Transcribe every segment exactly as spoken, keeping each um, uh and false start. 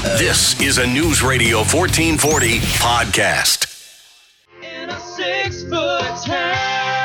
This is a News Radio fourteen forty podcast. In a six-foot town.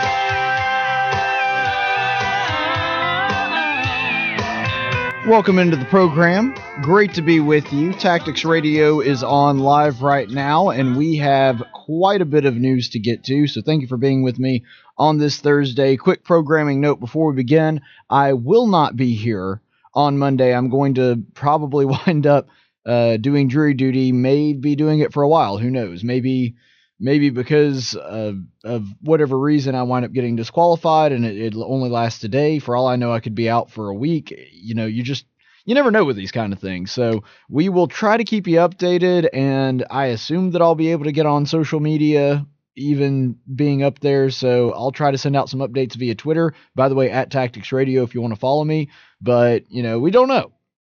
Welcome into the program. Great to be with you. Tactics Radio is on live right now, and we have quite a bit of news to get to, so thank you for being with me on this Thursday. Quick programming note before we begin. I will not be here on Monday. I'm going to probably wind up uh, doing jury duty, may be doing it for a while. Who knows? Maybe maybe because uh, of whatever reason I wind up getting disqualified and it, it'll only last a day. For all I know, I could be out for a week. You know, you just, you never know with these kind of things. So we will try to keep you updated, and I assume that I'll be able to get on social media, even being up there. So I'll try to send out some updates via Twitter. By the way, at Tactics Radio if you want to follow me. But, you know, we don't know.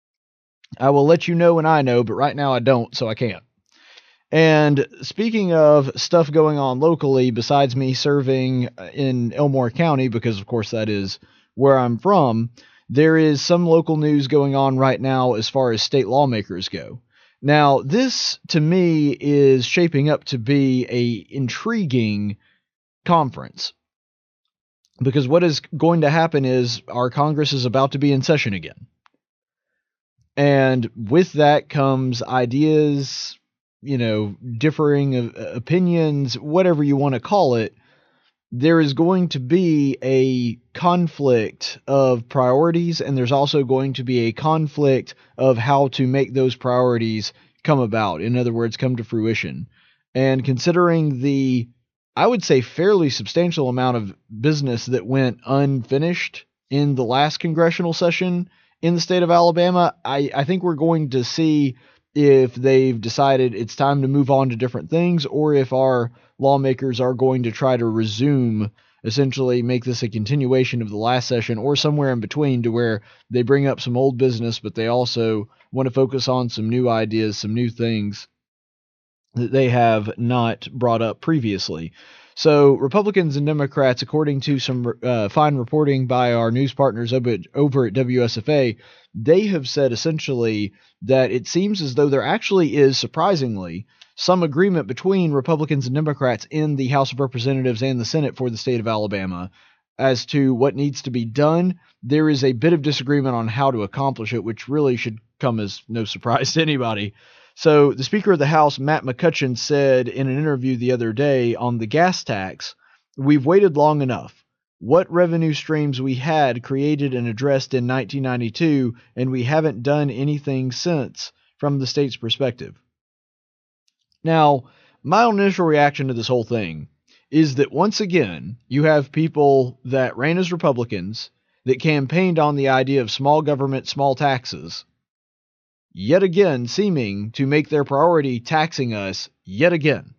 I will let you know when I know, but right now I don't, so I can't. And speaking of stuff going on locally, besides me serving in Elmore County, because of course that is where I'm from, there is some local news going on right now as far as state lawmakers go. Now, this to me is shaping up to be a intriguing conference, because what is going to happen is our Congress is about to be in session again. And with that comes ideas, you know, differing of opinions, whatever you want to call it. There is going to be a conflict of priorities, and there's also going to be a conflict of how to make those priorities come about. In other words, come to fruition. And considering the, I would say, fairly substantial amount of business that went unfinished in the last congressional session in the state of Alabama, I, I think we're going to see if they've decided it's time to move on to different things, or if our lawmakers are going to try to resume, essentially make this a continuation of the last session, or somewhere in between, to where they bring up some old business, but they also want to focus on some new ideas, some new things that they have not brought up previously. So Republicans and Democrats, according to some uh, fine reporting by our news partners over at, over at W S F A, they have said essentially that it seems as though there actually is, surprisingly, some agreement between Republicans and Democrats in the House of Representatives and the Senate for the state of Alabama as to what needs to be done. There is a bit of disagreement on how to accomplish it, which really should come as no surprise to anybody. So the Speaker of the House, Matt McCutcheon, said in an interview the other day on the gas tax, "We've waited long enough. What revenue streams we had created and addressed in nineteen ninety-two, and we haven't done anything since from the state's perspective." Now, my initial reaction to this whole thing is that once again, you have people that ran as Republicans that campaigned on the idea of small government, small taxes, yet again seeming to make their priority taxing us yet again.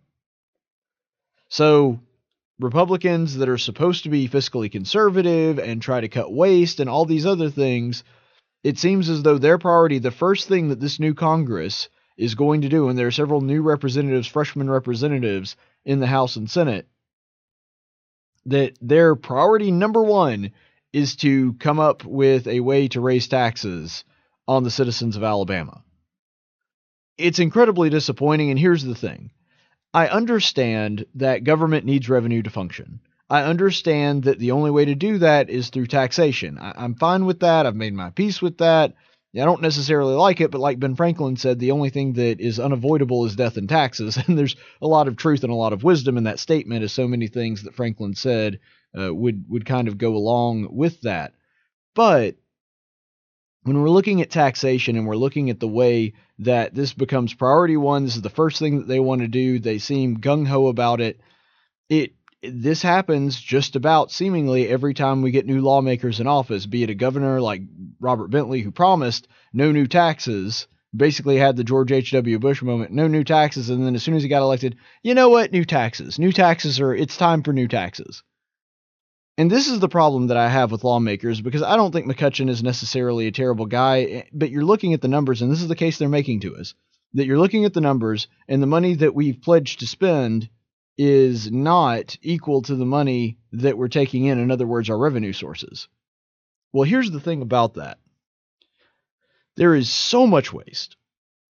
So Republicans that are supposed to be fiscally conservative and try to cut waste and all these other things, it seems as though their priority, the first thing that this new Congress is going to do, and there are several new representatives, freshman representatives in the House and Senate, that their priority number one is to come up with a way to raise taxes on the citizens of Alabama. It's incredibly disappointing, and here's the thing. I understand that government needs revenue to function. I understand that the only way to do that is through taxation. I, I'm fine with that. I've made my peace with that. I don't necessarily like it, but like Ben Franklin said, the only thing that is unavoidable is death and taxes. And there's a lot of truth and a lot of wisdom in that statement, as so many things that Franklin said uh, would, would kind of go along with that. But when we're looking at taxation and we're looking at the way that this becomes priority one, this is the first thing that they want to do. They seem gung-ho about it. It this happens just about seemingly every time we get new lawmakers in office, be it a governor like Robert Bentley, who promised no new taxes, basically had the George H W. Bush moment, no new taxes, and then as soon as he got elected, you know what, new taxes. New taxes are, it's time for new taxes. And this is the problem that I have with lawmakers, because I don't think McCutcheon is necessarily a terrible guy, but you're looking at the numbers, and this is the case they're making to us, that you're looking at the numbers, and the money that we've pledged to spend is not equal to the money that we're taking in, in other words, our revenue sources. Well, here's the thing about that. There is so much waste,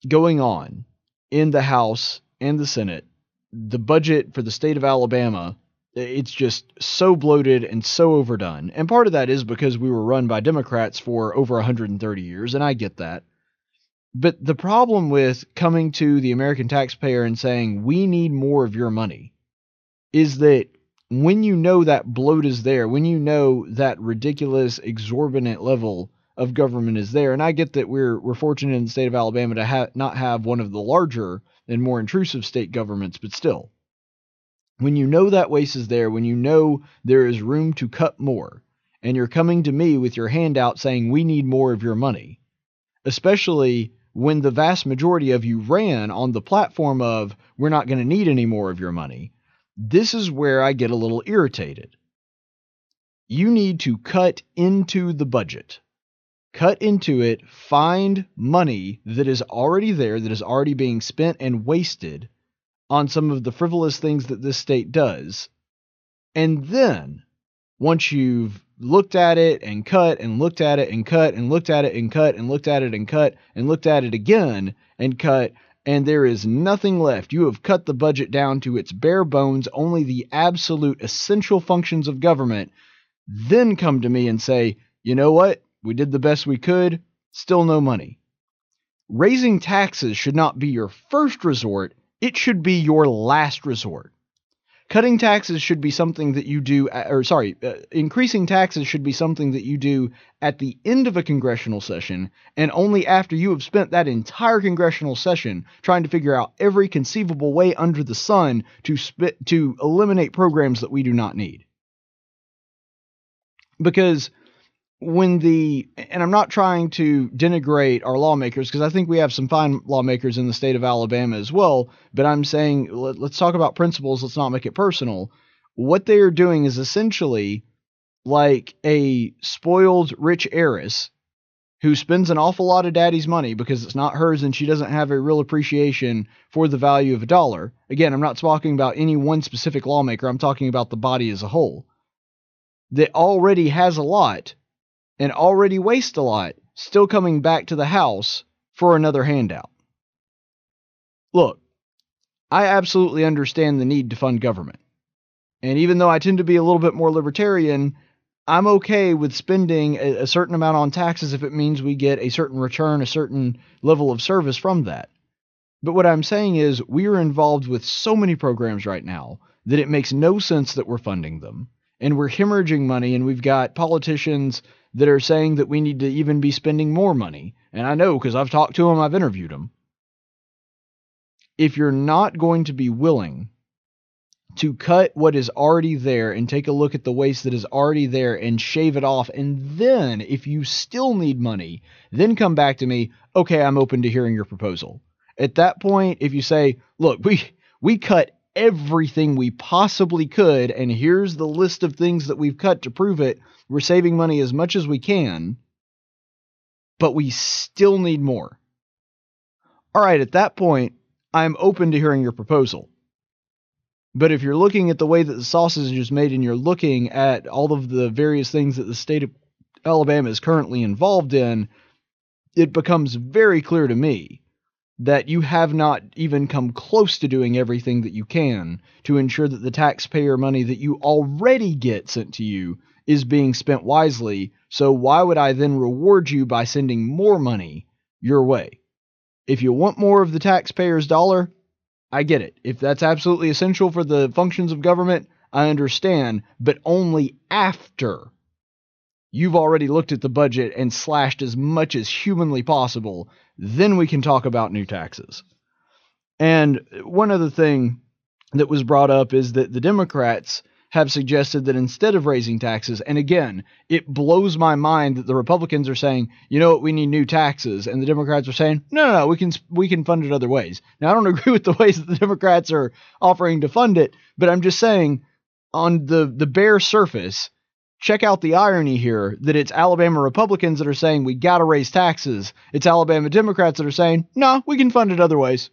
going on in the House and the Senate, the budget for the state of Alabama, it's just so bloated and so overdone. And part of that is because we were run by Democrats for over one hundred thirty years, and I get that. But the problem with coming to the American taxpayer and saying, we need more of your money, is that when you know that bloat is there, when you know that ridiculous, exorbitant level of government is there, and I get that we're we're fortunate in the state of Alabama to ha- not have one of the larger and more intrusive state governments, but still, when you know that waste is there, when you know there is room to cut more, and you're coming to me with your handout saying we need more of your money, especially when the vast majority of you ran on the platform of we're not going to need any more of your money, this is where I get a little irritated. You need to cut into the budget. Cut into it, find money that is already there, that is already being spent and wasted on some of the frivolous things that this state does. And then, once you've looked at it and cut and looked at it and cut and looked at it and cut and looked at it and cut and looked at it again and cut, and there is nothing left, you have cut the budget down to its bare bones, only the absolute essential functions of government, then come to me and say, you know what? We did the best we could, still no money. Raising taxes should not be your first resort, it should be your last resort. Cutting taxes should be something that you do, or sorry, uh, increasing taxes should be something that you do at the end of a congressional session, and only after you have spent that entire congressional session trying to figure out every conceivable way under the sun to spit, to eliminate programs that we do not need. Because when the, and I'm not trying to denigrate our lawmakers, because I think we have some fine lawmakers in the state of Alabama as well, but I'm saying, let, let's talk about principles, let's not make it personal. What they are doing is essentially like a spoiled rich heiress who spends an awful lot of daddy's money because it's not hers and she doesn't have a real appreciation for the value of a dollar. Again, I'm not talking about any one specific lawmaker, I'm talking about the body as a whole. That already has a lot and already waste a lot, still coming back to the house for another handout. Look, I absolutely understand the need to fund government. And even though I tend to be a little bit more libertarian, I'm okay with spending a, a certain amount on taxes if it means we get a certain return, a certain level of service from that. But what I'm saying is we are involved with so many programs right now that it makes no sense that we're funding them. And we're hemorrhaging money, and we've got politicians that are saying that we need to even be spending more money. And I know because I've talked to them, I've interviewed them. If you're not going to be willing to cut what is already there and take a look at the waste that is already there and shave it off, and then if you still need money, then come back to me, okay, I'm open to hearing your proposal. At that point, if you say, look, we we cut everything we possibly could, and here's the list of things that we've cut to prove it, we're saving money as much as we can, but we still need more. All right, at that point, I'm open to hearing your proposal. But if you're looking at the way that the sausage is made and you're looking at all of the various things that the state of Alabama is currently involved in, it becomes very clear to me that you have not even come close to doing everything that you can to ensure that the taxpayer money that you already get sent to you is being spent wisely. So why would I then reward you by sending more money your way? If you want more of the taxpayer's dollar, I get it. If that's absolutely essential for the functions of government, I understand, but only after you've already looked at the budget and slashed as much as humanly possible, then we can talk about new taxes. And one other thing that was brought up is that the Democrats have suggested that instead of raising taxes, and again, it blows my mind that the Republicans are saying, you know what, we need new taxes, and the Democrats are saying, no, no, no, we can we can fund it other ways. Now, I don't agree with the ways that the Democrats are offering to fund it, but I'm just saying, on the, the bare surface, check out the irony here, that it's Alabama Republicans that are saying we got to raise taxes. It's Alabama Democrats that are saying, no, we can fund it other ways.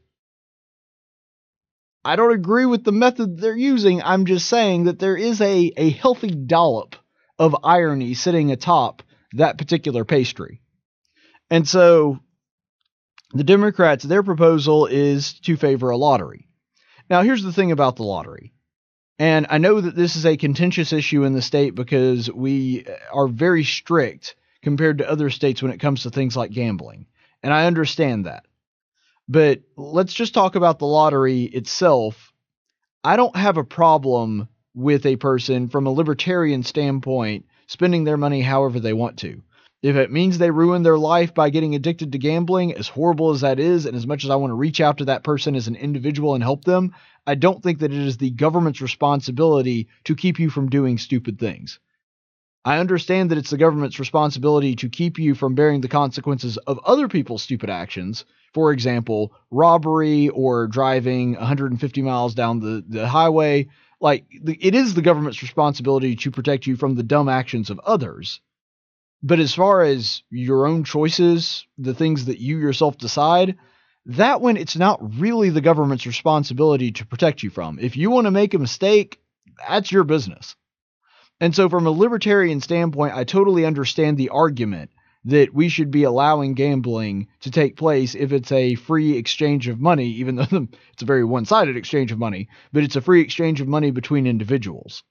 I don't agree with the method they're using. I'm just saying that there is a, a healthy dollop of irony sitting atop that particular pastry. And so The Democrats, their proposal is to favor a lottery. Now, here's the thing about the lottery. And I know that this is a contentious issue in the state because we are very strict compared to other states when it comes to things like gambling. And I understand that. But let's just talk about the lottery itself. I don't have a problem with a person from a libertarian standpoint spending their money however they want to. If it means they ruin their life by getting addicted to gambling, as horrible as that is, and as much as I want to reach out to that person as an individual and help them, I don't think that it is the government's responsibility to keep you from doing stupid things. I understand that it's the government's responsibility to keep you from bearing the consequences of other people's stupid actions. For example, robbery or driving one hundred fifty miles down the, the highway. Like, it is the government's responsibility to protect you from the dumb actions of others. But as far as your own choices, the things that you yourself decide, that one, it's not really the government's responsibility to protect you from. If you want to make a mistake, that's your business. And so from a libertarian standpoint, I totally understand the argument that we should be allowing gambling to take place if it's a free exchange of money, even though it's a very one-sided exchange of money, but it's a free exchange of money between individuals.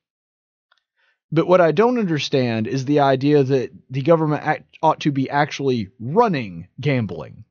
But what I don't understand is the idea that the government act, ought to be actually running gambling.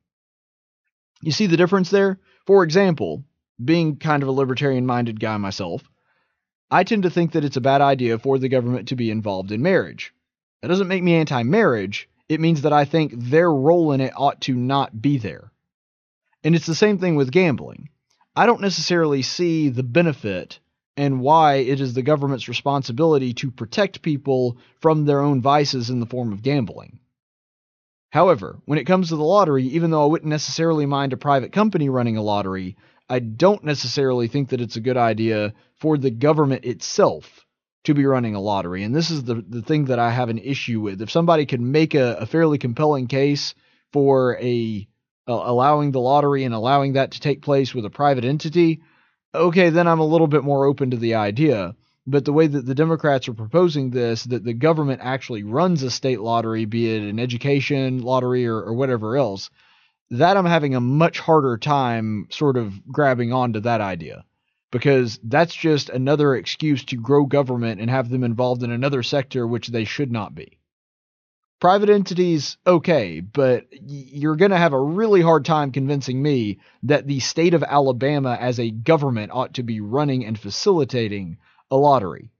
You see the difference there? For example, being kind of a libertarian-minded guy myself, I tend to think that it's a bad idea for the government to be involved in marriage. That doesn't make me anti-marriage. It means that I think their role in it ought to not be there. And it's the same thing with gambling. I don't necessarily see the benefit and why it is the government's responsibility to protect people from their own vices in the form of gambling. However, when it comes to the lottery, even though I wouldn't necessarily mind a private company running a lottery, I don't necessarily think that it's a good idea for the government itself to be running a lottery. And this is the, the thing that I have an issue with. If somebody could make a, a fairly compelling case for a uh, allowing the lottery and allowing that to take place with a private entity, okay, then I'm a little bit more open to the idea. But the way that the Democrats are proposing this, that the government actually runs a state lottery, be it an education lottery or, or whatever else, that I'm having a much harder time sort of grabbing onto that idea. Because that's just another excuse to grow government and have them involved in another sector which they should not be. Private entities, okay, but you're going to have a really hard time convincing me that the state of Alabama as a government ought to be running and facilitating a lottery.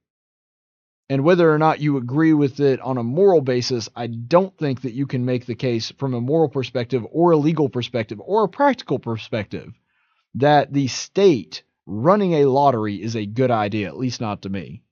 And whether or not you agree with it on a moral basis, I don't think that you can make the case from a moral perspective or a legal perspective or a practical perspective that the state running a lottery is a good idea, at least not to me.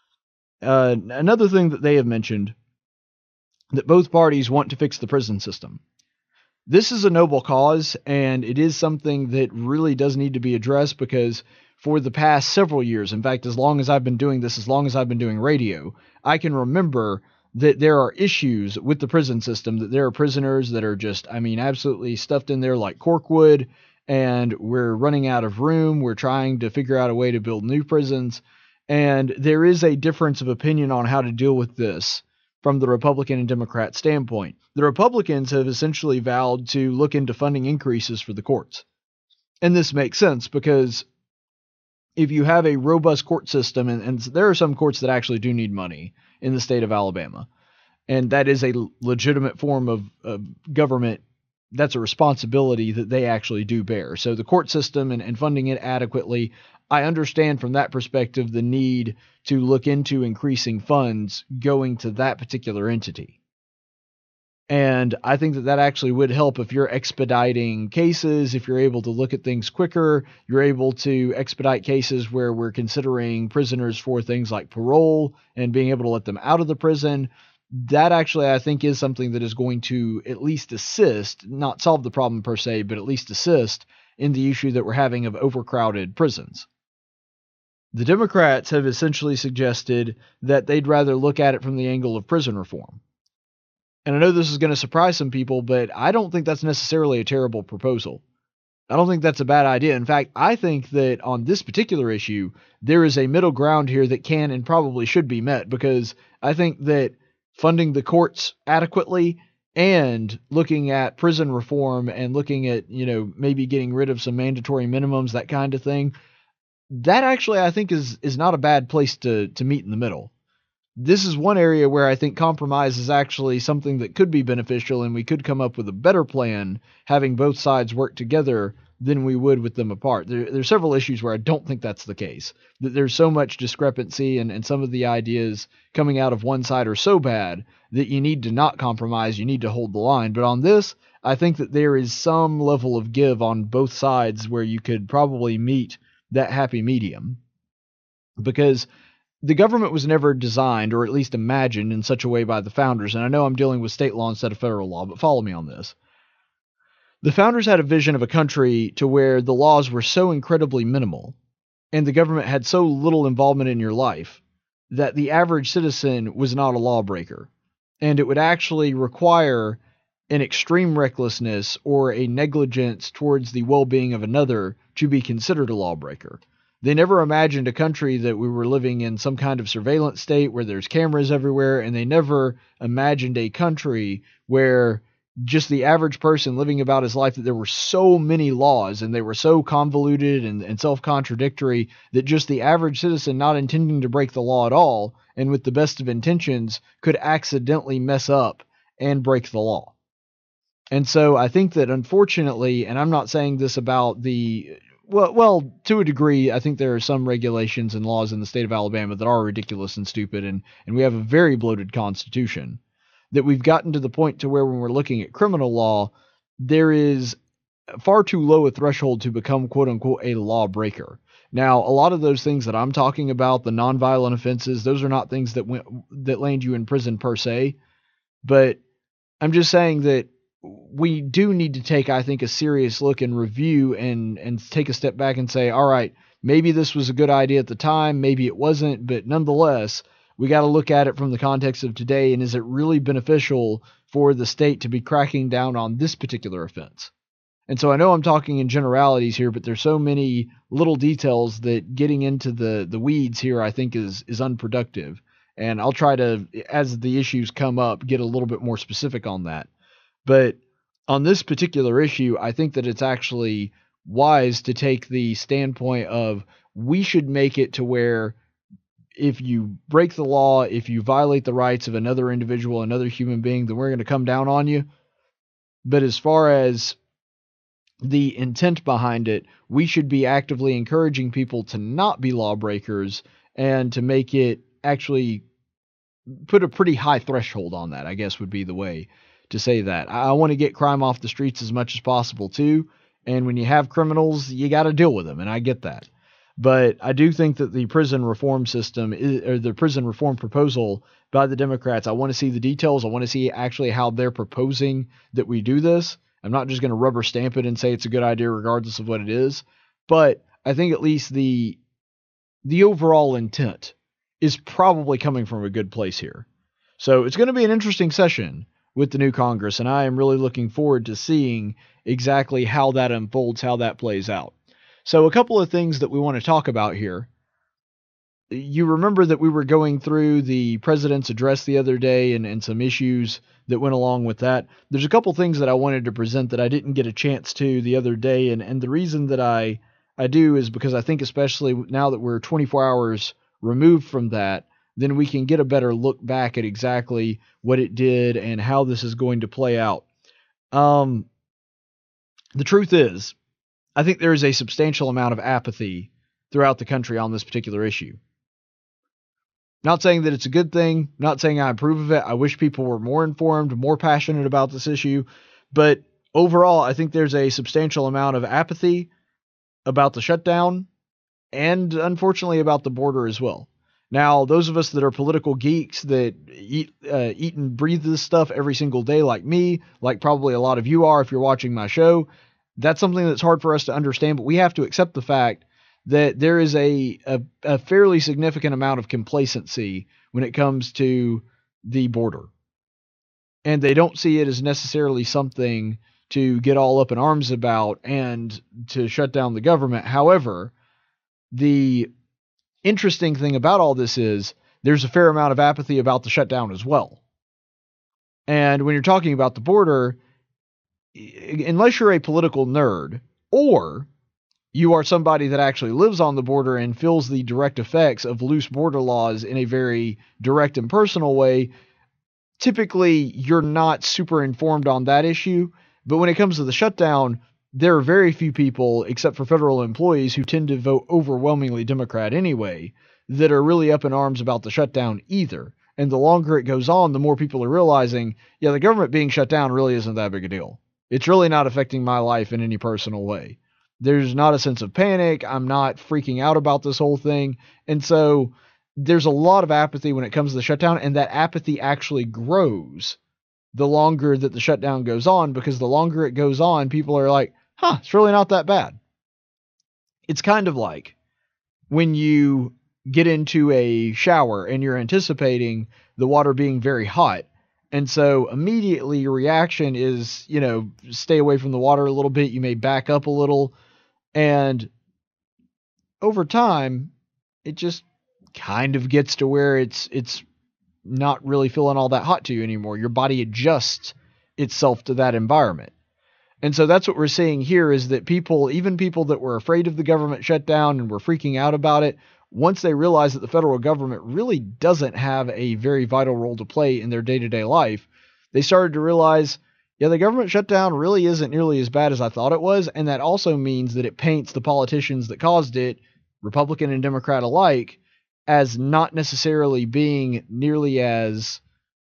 Uh, another thing that they have mentioned, that both parties want to fix the prison system. This is a noble cause, and it is something that really does need to be addressed because for the past several years, in fact, as long as I've been doing this, as long as I've been doing radio, I can remember that there are issues with the prison system, that there are prisoners that are just, I mean, absolutely stuffed in there like corkwood, and we're running out of room. We're trying to figure out a way to build new prisons, and there is a difference of opinion on how to deal with this from the Republican and Democrat standpoint. The Republicans have essentially vowed to look into funding increases for the courts. And this makes sense because if you have a robust court system, and, and there are some courts that actually do need money in the state of Alabama, and that is a legitimate form of, of government, that's a responsibility that they actually do bear. So the court system and, and funding it adequately, I understand from that perspective the need to look into increasing funds going to that particular entity. And I think that that actually would help if you're expediting cases, if you're able to look at things quicker, you're able to expedite cases where we're considering prisoners for things like parole and being able to let them out of the prison. That actually, I think, is something that is going to at least assist, not solve the problem per se, but at least assist in the issue that we're having of overcrowded prisons. The Democrats have essentially suggested that they'd rather look at it from the angle of prison reform. And I know this is going to surprise some people, but I don't think that's necessarily a terrible proposal. I don't think that's a bad idea. In fact, I think that on this particular issue, there is a middle ground here that can and probably should be met, because I think that funding the courts adequately and looking at prison reform and looking at, you know, maybe getting rid of some mandatory minimums, that kind of thing, that actually I think is is not a bad place to to meet in the middle. This is one area where I think compromise is actually something that could be beneficial, and we could come up with a better plan having both sides work together than we would with them apart. There, there's several issues where I don't think that's the case. That there's so much discrepancy, and, and some of the ideas coming out of one side are so bad that you need to not compromise, you need to hold the line. But on this, I think that there is some level of give on both sides where you could probably meet that happy medium. Because the government was never designed, or at least imagined, in such a way by the founders, and I know I'm dealing with state law instead of federal law, but follow me on this. The founders had a vision of a country to where the laws were so incredibly minimal, and the government had so little involvement in your life, that the average citizen was not a lawbreaker, and it would actually require an extreme recklessness or a negligence towards the well-being of another to be considered a lawbreaker. They never imagined a country that we were living in some kind of surveillance state where there's cameras everywhere, and they never imagined a country where just the average person living about his life, that there were so many laws and they were so convoluted and, and self-contradictory that just the average citizen, not intending to break the law at all and with the best of intentions, could accidentally mess up and break the law. And so I think that, unfortunately, and I'm not saying this about the... Well, well, to a degree, I think there are some regulations and laws in the state of Alabama that are ridiculous and stupid, and, and we have a very bloated constitution, that we've gotten to the point to where when we're looking at criminal law, there is far too low a threshold to become, quote-unquote, a lawbreaker. Now, a lot of those things that I'm talking about, the nonviolent offenses, those are not things that went, that land you in prison per se, but I'm just saying that we do need to take, I think, a serious look and review and, and take a step back and say, all right, maybe this was a good idea at the time, maybe it wasn't, but nonetheless, we got to look at it from the context of today, and is it really beneficial for the state to be cracking down on this particular offense? And so I know I'm talking in generalities here, but there's so many little details that getting into the, the weeds here, I think, is, is unproductive. And I'll try to, as the issues come up, get a little bit more specific on that. But on this particular issue, I think that it's actually wise to take the standpoint of, we should make it to where if you break the law, if you violate the rights of another individual, another human being, then we're going to come down on you. But as far as the intent behind it, we should be actively encouraging people to not be lawbreakers and to make it actually put a pretty high threshold on that, I guess would be the way to say that. I want to get crime off the streets as much as possible too, and when you have criminals, you got to deal with them, and I get that. But I do think that the prison reform system, is, or the prison reform proposal by the Democrats, I want to see the details. I want to see actually how they're proposing that we do this. I'm not just going to rubber stamp it and say it's a good idea regardless of what it is, but I think at least the the overall intent is probably coming from a good place here. So it's going to be an interesting session with the new Congress, and I am really looking forward to seeing exactly how that unfolds, how that plays out. So a couple of things that we want to talk about here. You remember that we were going through the president's address the other day and, and some issues that went along with that. There's a couple things that I wanted to present that I didn't get a chance to the other day, and, and the reason that I, I do is because I think especially now that we're twenty-four hours removed from that, then we can get a better look back at exactly what it did and how this is going to play out. Um, the truth is, I think there is a substantial amount of apathy throughout the country on this particular issue. Not saying that it's a good thing, not saying I approve of it. I wish people were more informed, more passionate about this issue. But overall, I think there's a substantial amount of apathy about the shutdown and, unfortunately, about the border as well. Now, those of us that are political geeks that eat, uh, eat and breathe this stuff every single day like me, like probably a lot of you are if you're watching my show, that's something that's hard for us to understand, but we have to accept the fact that there is a, a, a fairly significant amount of complacency when it comes to the border. And they don't see it as necessarily something to get all up in arms about and to shut down the government. However, the interesting thing about all this is there's a fair amount of apathy about the shutdown as well. And when you're talking about the border, unless you're a political nerd or you are somebody that actually lives on the border and feels the direct effects of loose border laws in a very direct and personal way, typically you're not super informed on that issue. But when it comes to the shutdown, there are very few people, except for federal employees, who tend to vote overwhelmingly Democrat anyway, that are really up in arms about the shutdown either. And the longer it goes on, the more people are realizing, yeah, the government being shut down really isn't that big a deal. It's really not affecting my life in any personal way. There's not a sense of panic. I'm not freaking out about this whole thing. And so there's a lot of apathy when it comes to the shutdown, and that apathy actually grows the longer that the shutdown goes on, because the longer it goes on, people are like, huh, it's really not that bad. It's kind of like when you get into a shower and you're anticipating the water being very hot. And so immediately your reaction is, you know, stay away from the water a little bit. You may back up a little. And over time, it just kind of gets to where it's it's not really feeling all that hot to you anymore. Your body adjusts itself to that environment. And so that's what we're seeing here, is that people, even people that were afraid of the government shutdown and were freaking out about it, once they realize that the federal government really doesn't have a very vital role to play in their day-to-day life, they started to realize, yeah, the government shutdown really isn't nearly as bad as I thought it was. And that also means that it paints the politicians that caused it, Republican and Democrat alike, as not necessarily being nearly as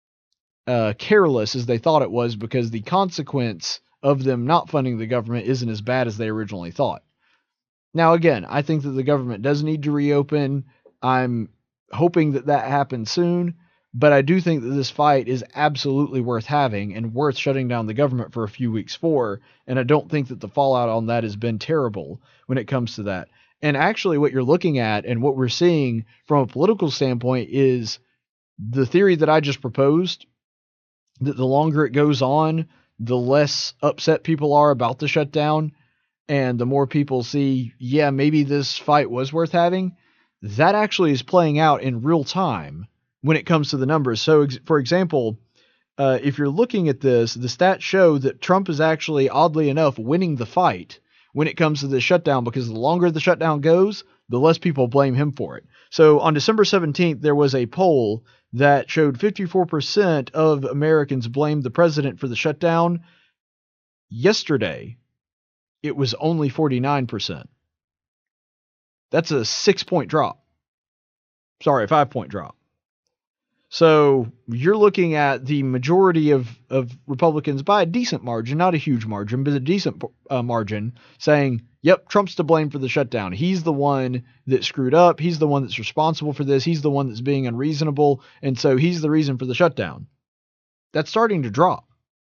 uh, careless as they thought it was, because the consequence of them not funding the government isn't as bad as they originally thought. Now, again, I think that the government does need to reopen. I'm hoping that that happens soon, but I do think that this fight is absolutely worth having and worth shutting down the government for a few weeks for, and I don't think that the fallout on that has been terrible when it comes to that. And actually what you're looking at and what we're seeing from a political standpoint is the theory that I just proposed, that the longer it goes on, the less upset people are about the shutdown, and the more people see, yeah, maybe this fight was worth having. That actually is playing out in real time when it comes to the numbers. So, ex- for example, uh, if you're looking at this, the stats show that Trump is actually, oddly enough, winning the fight when it comes to the shutdown, because the longer the shutdown goes, the less people blame him for it. So on December seventeenth, there was a poll that showed fifty-four percent of Americans blamed the president for the shutdown. Yesterday, it was only forty-nine percent. That's a six-point drop. Sorry, a five-point drop. So you're looking at the majority of, of Republicans by a decent margin, not a huge margin, but a decent uh, margin, saying, yep, Trump's to blame for the shutdown. He's the one that screwed up. He's the one that's responsible for this. He's the one that's being unreasonable. And so he's the reason for the shutdown. That's starting to drop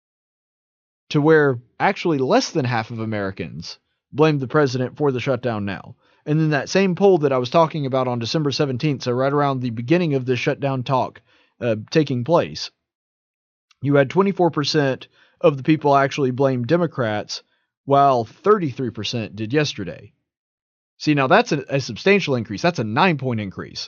to where actually less than half of Americans blame the president for the shutdown now. And then that same poll that I was talking about on December seventeenth, so right around the beginning of the shutdown talk uh, taking place, you had twenty-four percent of the people actually blamed Democrats, while thirty-three percent did yesterday. See, now that's a, a substantial increase. That's a nine-point increase,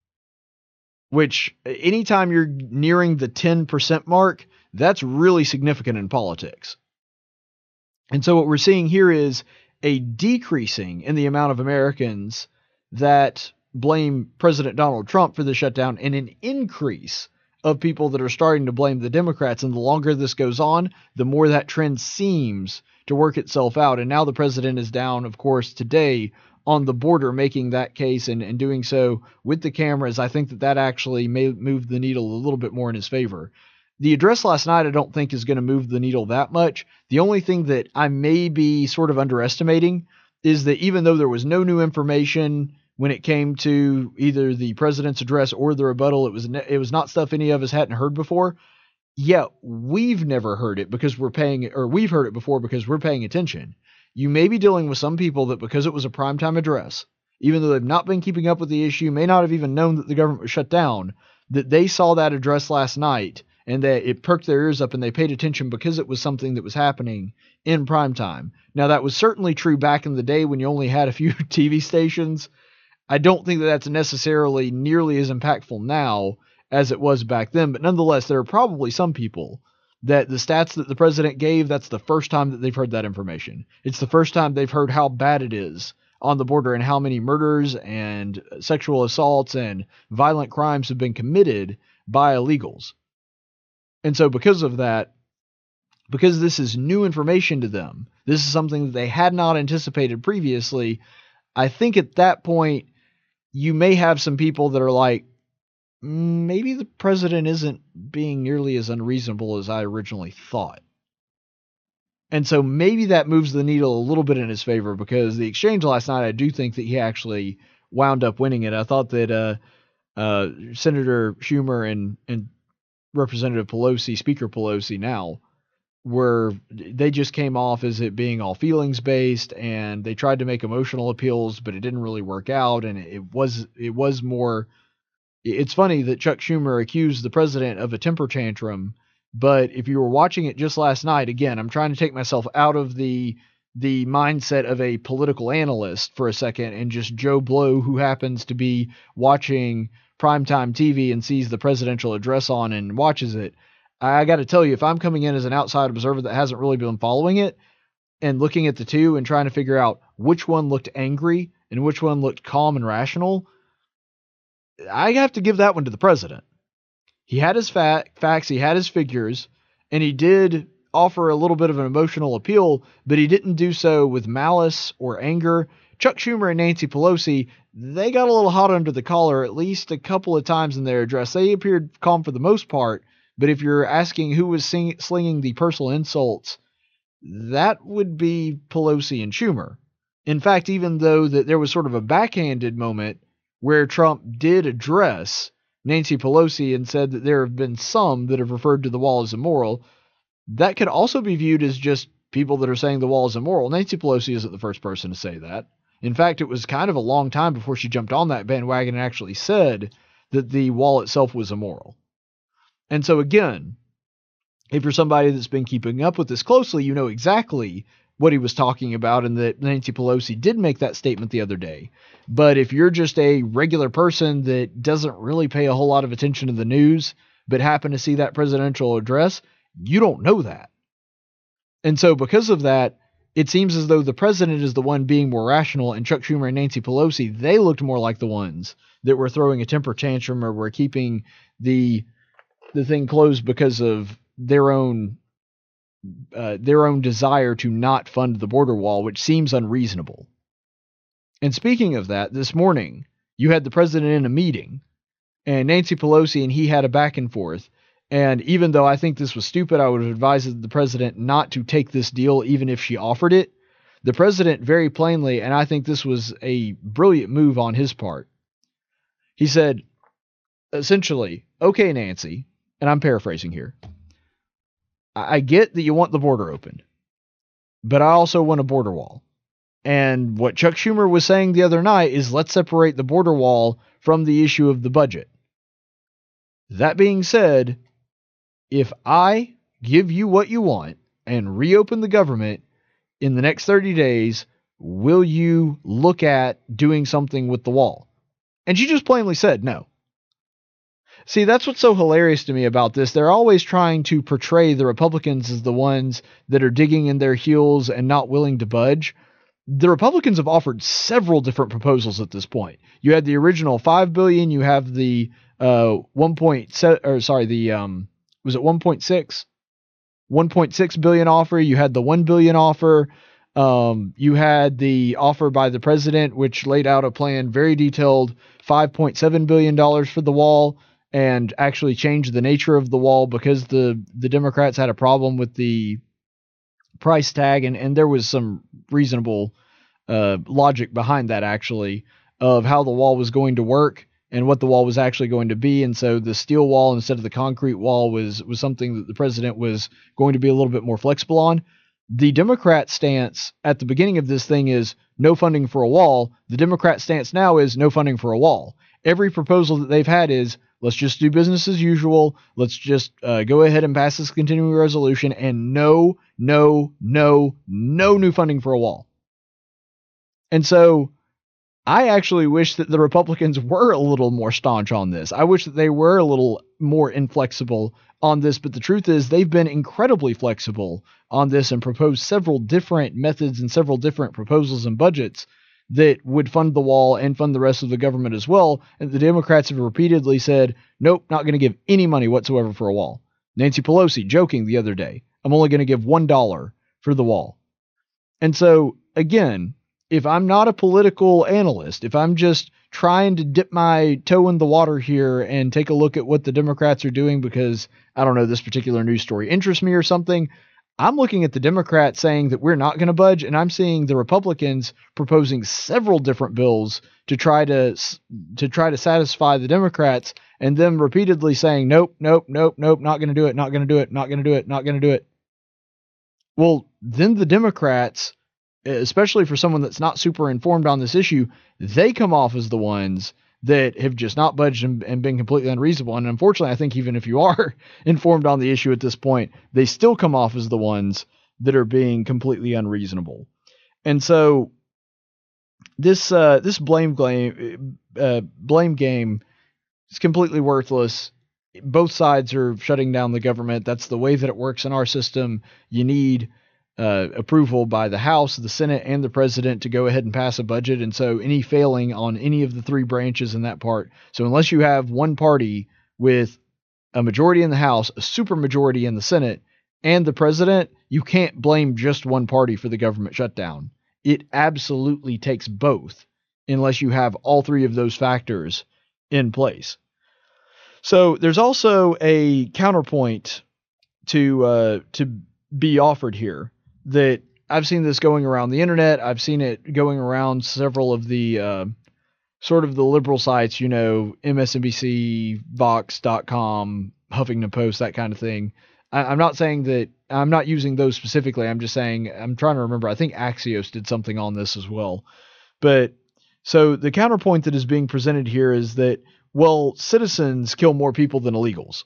which anytime you're nearing the ten percent mark, that's really significant in politics. And so what we're seeing here is a decreasing in the amount of Americans that blame President Donald Trump for the shutdown, and an increase of people that are starting to blame the Democrats. And the longer this goes on, the more that trend seems to work itself out. And now the president is down, of course, today on the border, making that case and, and doing so with the cameras. I think that that actually may move the needle a little bit more in his favor. The address last night I don't think is going to move the needle that much. The only thing that I may be sort of underestimating is that even though there was no new information when it came to either the president's address or the rebuttal, it was ne- it was not stuff any of us hadn't heard before. Yeah, we've never heard it because we're paying, or we've heard it before because we're paying attention. You may be dealing with some people that because it was a primetime address, even though they've not been keeping up with the issue, may not have even known that the government was shut down, that they saw that address last night and that it perked their ears up and they paid attention because it was something that was happening in prime time. Now, that was certainly true back in the day when you only had a few T V stations. I don't think that that's necessarily nearly as impactful now as it was back then, but nonetheless, there are probably some people that the stats that the president gave, that's the first time that they've heard that information. It's the first time they've heard how bad it is on the border and how many murders and sexual assaults and violent crimes have been committed by illegals. And so because of that, because this is new information to them, this is something that they had not anticipated previously, I think at that point, you may have some people that are like, maybe the president isn't being nearly as unreasonable as I originally thought. And so maybe that moves the needle a little bit in his favor, because the exchange last night, I do think that he actually wound up winning it. I thought that uh, uh, Senator Schumer and, and Representative Pelosi, Speaker Pelosi now, were, they just came off as it being all feelings based, and they tried to make emotional appeals, but it didn't really work out. And it was, it was more, it's funny that Chuck Schumer accused the president of a temper tantrum, but if you were watching it just last night, again, I'm trying to take myself out of the, the mindset of a political analyst for a second, and just Joe Blow, who happens to be watching primetime T V and sees the presidential address on and watches it. I got to tell you, if I'm coming in as an outside observer that hasn't really been following it and looking at the two and trying to figure out which one looked angry and which one looked calm and rational, I have to give that one to the president. He had his fact, facts, he had his figures, and he did offer a little bit of an emotional appeal, but he didn't do so with malice or anger. Chuck Schumer and Nancy Pelosi, they got a little hot under the collar at least a couple of times in their address. They appeared calm for the most part, but if you're asking who was sing- slinging the personal insults, that would be Pelosi and Schumer. In fact, even though that there was sort of a backhanded moment where Trump did address Nancy Pelosi and said that there have been some that have referred to the wall as immoral, that could also be viewed as just people that are saying the wall is immoral. Nancy Pelosi isn't the first person to say that. In fact, it was kind of a long time before she jumped on that bandwagon and actually said that the wall itself was immoral. And so again, if you're somebody that's been keeping up with this closely, you know exactly what he was talking about, and that Nancy Pelosi did make that statement the other day. But if you're just a regular person that doesn't really pay a whole lot of attention to the news, but happen to see that presidential address, you don't know that. And so because of that, it seems as though the president is the one being more rational, and Chuck Schumer and Nancy Pelosi, they looked more like the ones that were throwing a temper tantrum or were keeping the the thing closed because of their own uh, their own desire to not fund the border wall, which seems unreasonable. And speaking of that, this morning you had the president in a meeting, and Nancy Pelosi and he had a back and forth. And even though I think this was stupid, I would have advised the president not to take this deal, even if she offered it. The president very plainly, and I think this was a brilliant move on his part, he said, essentially, okay, Nancy, and I'm paraphrasing here, I get that you want the border opened, but I also want a border wall. And what Chuck Schumer was saying the other night is, let's separate the border wall from the issue of the budget. That being said, if I give you what you want and reopen the government in the next thirty days, will you look at doing something with the wall? And she just plainly said no. See, that's what's so hilarious to me about this. They're always trying to portray the Republicans as the ones that are digging in their heels and not willing to budge. The Republicans have offered several different proposals at this point. You had the original five billion dollars. You have the uh, one point seven, or sorry, the um, was it one point six? one point six billion dollars offer. You had the one billion dollars offer. Um, you had the offer by the president, which laid out a plan, very detailed, five point seven billion dollars for the wall, and actually changed the nature of the wall because the, the Democrats had a problem with the price tag. And, and there was some reasonable uh, logic behind that, actually, of how the wall was going to work and what the wall was actually going to be. And so the steel wall instead of the concrete wall was, was something that the president was going to be a little bit more flexible on. The Democrat stance at the beginning of this thing is no funding for a wall. The Democrat stance now is no funding for a wall. Every proposal that they've had is, let's just do business as usual. Let's just uh, go ahead and pass this continuing resolution, and no, no, no, no new funding for a wall. And so I actually wish that the Republicans were a little more staunch on this. I wish that they were a little more inflexible on this, but the truth is they've been incredibly flexible on this and proposed several different methods and several different proposals and budgets that would fund the wall and fund the rest of the government as well. And the Democrats have repeatedly said, nope, not going to give any money whatsoever for a wall. Nancy Pelosi joking the other day, I'm only going to give one dollar for the wall. And so, again, if I'm not a political analyst, if I'm just trying to dip my toe in the water here and take a look at what the Democrats are doing because, I don't know, this particular news story interests me or something, I'm looking at the Democrats saying that we're not going to budge, and I'm seeing the Republicans proposing several different bills to try to to try to satisfy the Democrats, and them repeatedly saying, nope, nope, nope, nope, not going to do it, not going to do it, not going to do it, not going to do it. Well, then the Democrats, especially for someone that's not super informed on this issue, they come off as the ones that have just not budged and, and been completely unreasonable. And unfortunately, I think even if you are informed on the issue at this point, they still come off as the ones that are being completely unreasonable. And so this uh, this blame game, uh, blame game is completely worthless. Both sides are shutting down the government. That's the way that it works in our system. You need Uh, approval by the House, the Senate, and the President to go ahead and pass a budget. And so any failing on any of the three branches in that part. So unless you have one party with a majority in the House, a super majority in the Senate, and the President, you can't blame just one party for the government shutdown. It absolutely takes both unless you have all three of those factors in place. So there's also a counterpoint to uh, to be offered here. That I've seen this going around the internet. I've seen it going around several of the uh, sort of the liberal sites, you know, M S N B C, Vox dot com, Huffington Post, that kind of thing. I, I'm not saying that I'm not using those specifically. I'm just saying I'm trying to remember. I think Axios did something on this as well. But so the counterpoint that is being presented here is that, well, citizens kill more people than illegals.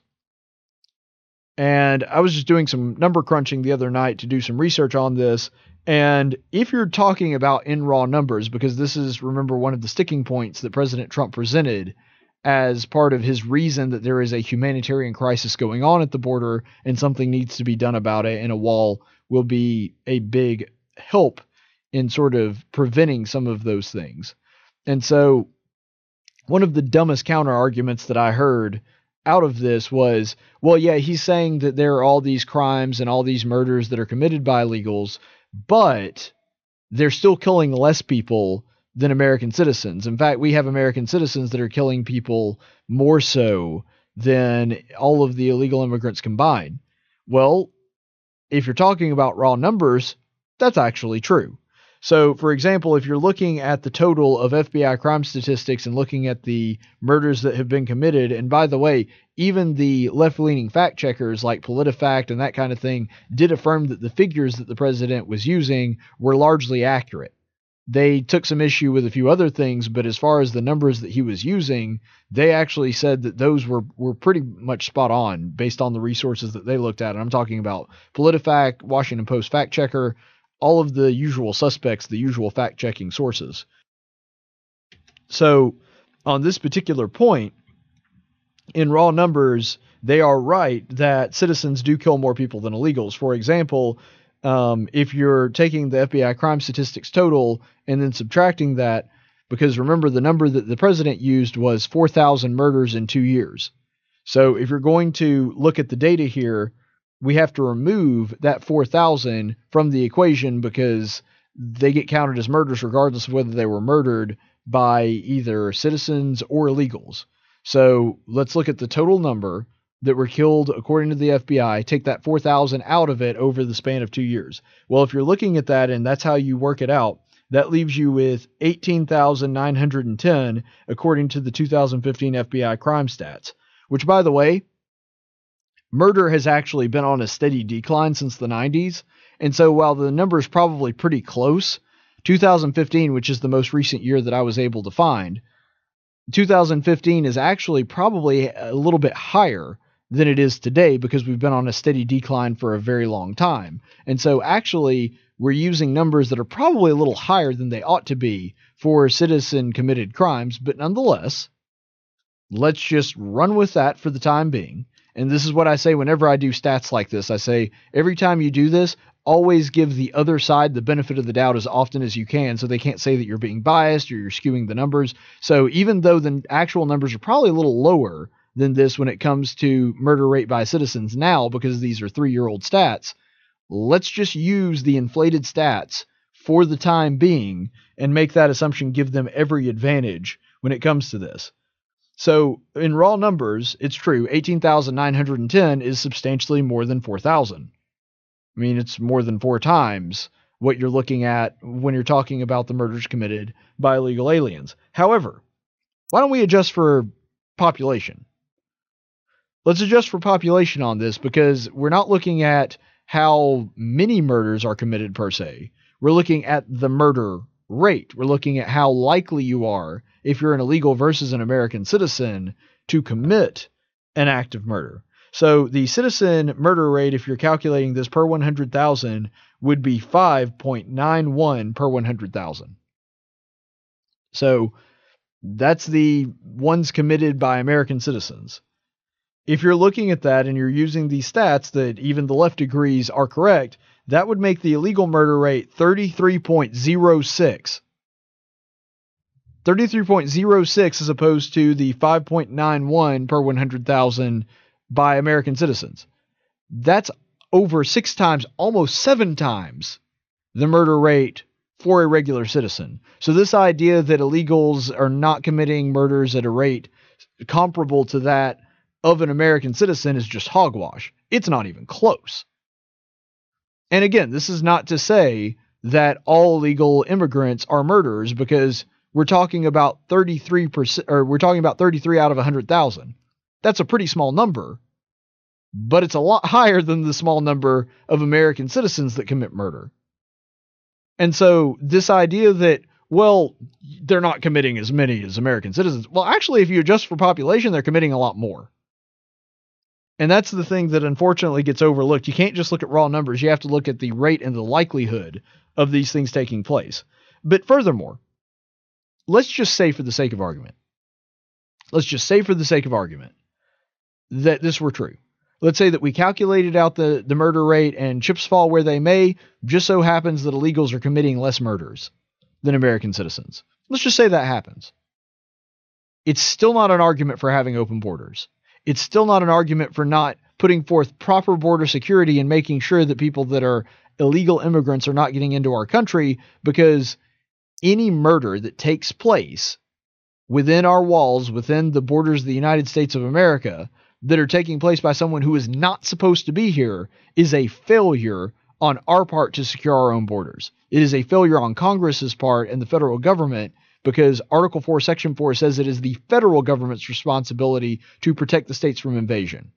And I was just doing some number crunching the other night to do some research on this. And if you're talking about in raw numbers, because this is, remember, one of the sticking points that President Trump presented as part of his reason that there is a humanitarian crisis going on at the border and something needs to be done about it, and a wall will be a big help in sort of preventing some of those things. And so one of the dumbest counter arguments that I heard out of this was, well, yeah, he's saying that there are all these crimes and all these murders that are committed by illegals, but they're still killing less people than American citizens. In fact, we have American citizens that are killing people more so than all of the illegal immigrants combined. Well, if you're talking about raw numbers, that's actually true. So, for example, if you're looking at the total of F B I crime statistics and looking at the murders that have been committed, and by the way, even the left-leaning fact checkers like PolitiFact and that kind of thing did affirm that the figures that the president was using were largely accurate. They took some issue with a few other things, but as far as the numbers that he was using, they actually said that those were, were pretty much spot on based on the resources that they looked at. And I'm talking about PolitiFact, Washington Post fact checker, all of the usual suspects, the usual fact-checking sources. So on this particular point, in raw numbers, they are right that citizens do kill more people than illegals. For example, um, if you're taking the F B I crime statistics total and then subtracting that, because remember the number that the president used was four thousand murders in two years. So if you're going to look at the data here, we have to remove that four thousand from the equation because they get counted as murders regardless of whether they were murdered by either citizens or illegals. So let's look at the total number that were killed according to the F B I, take that four thousand out of it over the span of two years. Well, if you're looking at that and that's how you work it out, that leaves you with eighteen thousand nine hundred ten according to the two thousand fifteen F B I crime stats, which, by the way, murder has actually been on a steady decline since the nineties. And so while the number is probably pretty close, two thousand fifteen, which is the most recent year that I was able to find, two thousand fifteen is actually probably a little bit higher than it is today because we've been on a steady decline for a very long time. And so actually we're using numbers that are probably a little higher than they ought to be for citizen-committed crimes, but nonetheless, let's just run with that for the time being. And this is what I say whenever I do stats like this. I say, every time you do this, always give the other side the benefit of the doubt as often as you can, so they can't say that you're being biased or you're skewing the numbers. So even though the actual numbers are probably a little lower than this when it comes to murder rate by citizens now, because these are three-year-old stats, let's just use the inflated stats for the time being and make that assumption give them every advantage when it comes to this. So in raw numbers, it's true, eighteen thousand nine hundred ten is substantially more than four thousand. I mean, it's more than four times what you're looking at when you're talking about the murders committed by illegal aliens. However, why don't we adjust for population? Let's adjust for population on this, because we're not looking at how many murders are committed per se. We're looking at the murder rate. We're looking at how likely you are, if you're an illegal versus an American citizen, to commit an act of murder. So the citizen murder rate, if you're calculating this per one hundred thousand, would be five point nine one per one hundred thousand. So that's the ones committed by American citizens. If you're looking at that and you're using these stats that even the left agrees are correct, that would make the illegal murder rate thirty-three point zero six. thirty-three point zero six as opposed to the five point nine one per one hundred thousand by American citizens. That's over six times, almost seven times the murder rate for a regular citizen. So this idea that illegals are not committing murders at a rate comparable to that of an American citizen is just hogwash. It's not even close. And again, this is not to say that all illegal immigrants are murderers, because we're talking about thirty-three percent, or we're talking about thirty-three out of one hundred thousand. That's a pretty small number, but it's a lot higher than the small number of American citizens that commit murder. And so this idea that, well, they're not committing as many as American citizens. Well, actually, if you adjust for population, they're committing a lot more. And that's the thing that unfortunately gets overlooked. You can't just look at raw numbers. You have to look at the rate and the likelihood of these things taking place. But furthermore, let's just say for the sake of argument, let's just say for the sake of argument that this were true. Let's say that we calculated out the, the murder rate, and chips fall where they may, just so happens that illegals are committing less murders than American citizens. Let's just say that happens. It's still not an argument for having open borders. It's still not an argument for not putting forth proper border security and making sure that people that are illegal immigrants are not getting into our country, because any murder that takes place within our walls, within the borders of the United States of America, that are taking place by someone who is not supposed to be here, is a failure on our part to secure our own borders. It is a failure on Congress's part and the federal government, because Article four, Section four says it is the federal government's responsibility to protect the states from invasion.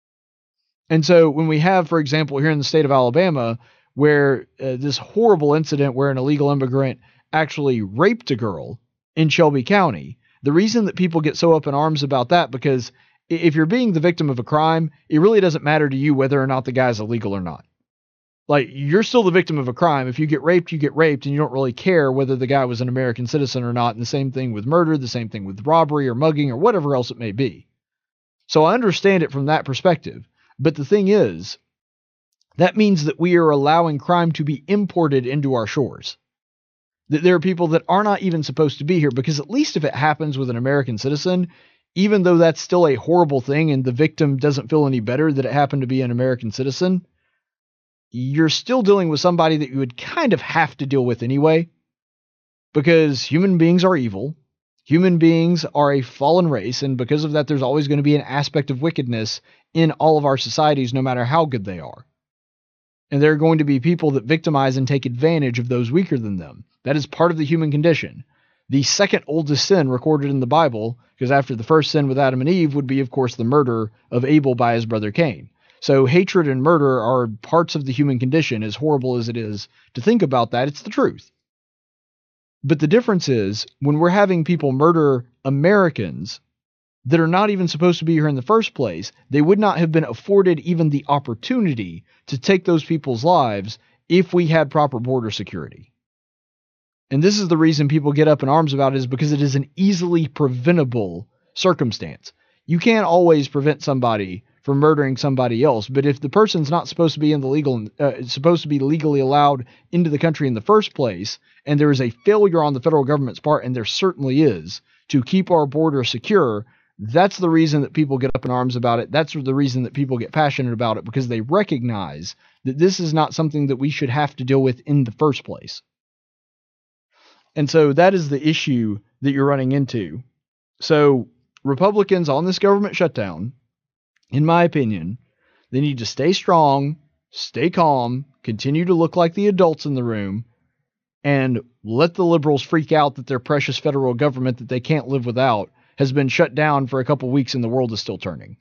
And so when we have, for example, here in the state of Alabama, where uh, this horrible incident where an illegal immigrant actually raped a girl in Shelby County, the reason that people get so up in arms about that, because if you're being the victim of a crime, it really doesn't matter to you whether or not the guy's illegal or not. Like, you're still the victim of a crime. If you get raped, you get raped, and you don't really care whether the guy was an American citizen or not. And the same thing with murder, the same thing with robbery or mugging or whatever else it may be. So I understand it from that perspective. But the thing is, that means that we are allowing crime to be imported into our shores. That there are people that are not even supposed to be here, because at least if it happens with an American citizen, even though that's still a horrible thing and the victim doesn't feel any better that it happened to be an American citizen, you're still dealing with somebody that you would kind of have to deal with anyway, because human beings are evil. Human beings are a fallen race, and because of that, there's always going to be an aspect of wickedness in all of our societies, no matter how good they are. And there are going to be people that victimize and take advantage of those weaker than them. That is part of the human condition. The second oldest sin recorded in the Bible, because after the first sin with Adam and Eve would be, of course, the murder of Abel by his brother Cain. So hatred and murder are parts of the human condition. As horrible as it is to think about that, it's the truth. But the difference is, when we're having people murder Americans that are not even supposed to be here in the first place, they would not have been afforded even the opportunity to take those people's lives if we had proper border security. And this is the reason people get up in arms about it, is because it is an easily preventable circumstance. You can't always prevent somebody from murdering somebody else, but if the person's not supposed to be in the legal, uh, supposed to be legally allowed into the country in the first place, and there is a failure on the federal government's part, and there certainly is, to keep our border secure, that's the reason that people get up in arms about it. That's the reason that people get passionate about it, because they recognize that this is not something that we should have to deal with in the first place. And so that is the issue that you're running into. So Republicans on this government shutdown, in my opinion, they need to stay strong, stay calm, continue to look like the adults in the room, and let the liberals freak out that their precious federal government that they can't live without has been shut down for a couple weeks and the world is still turning.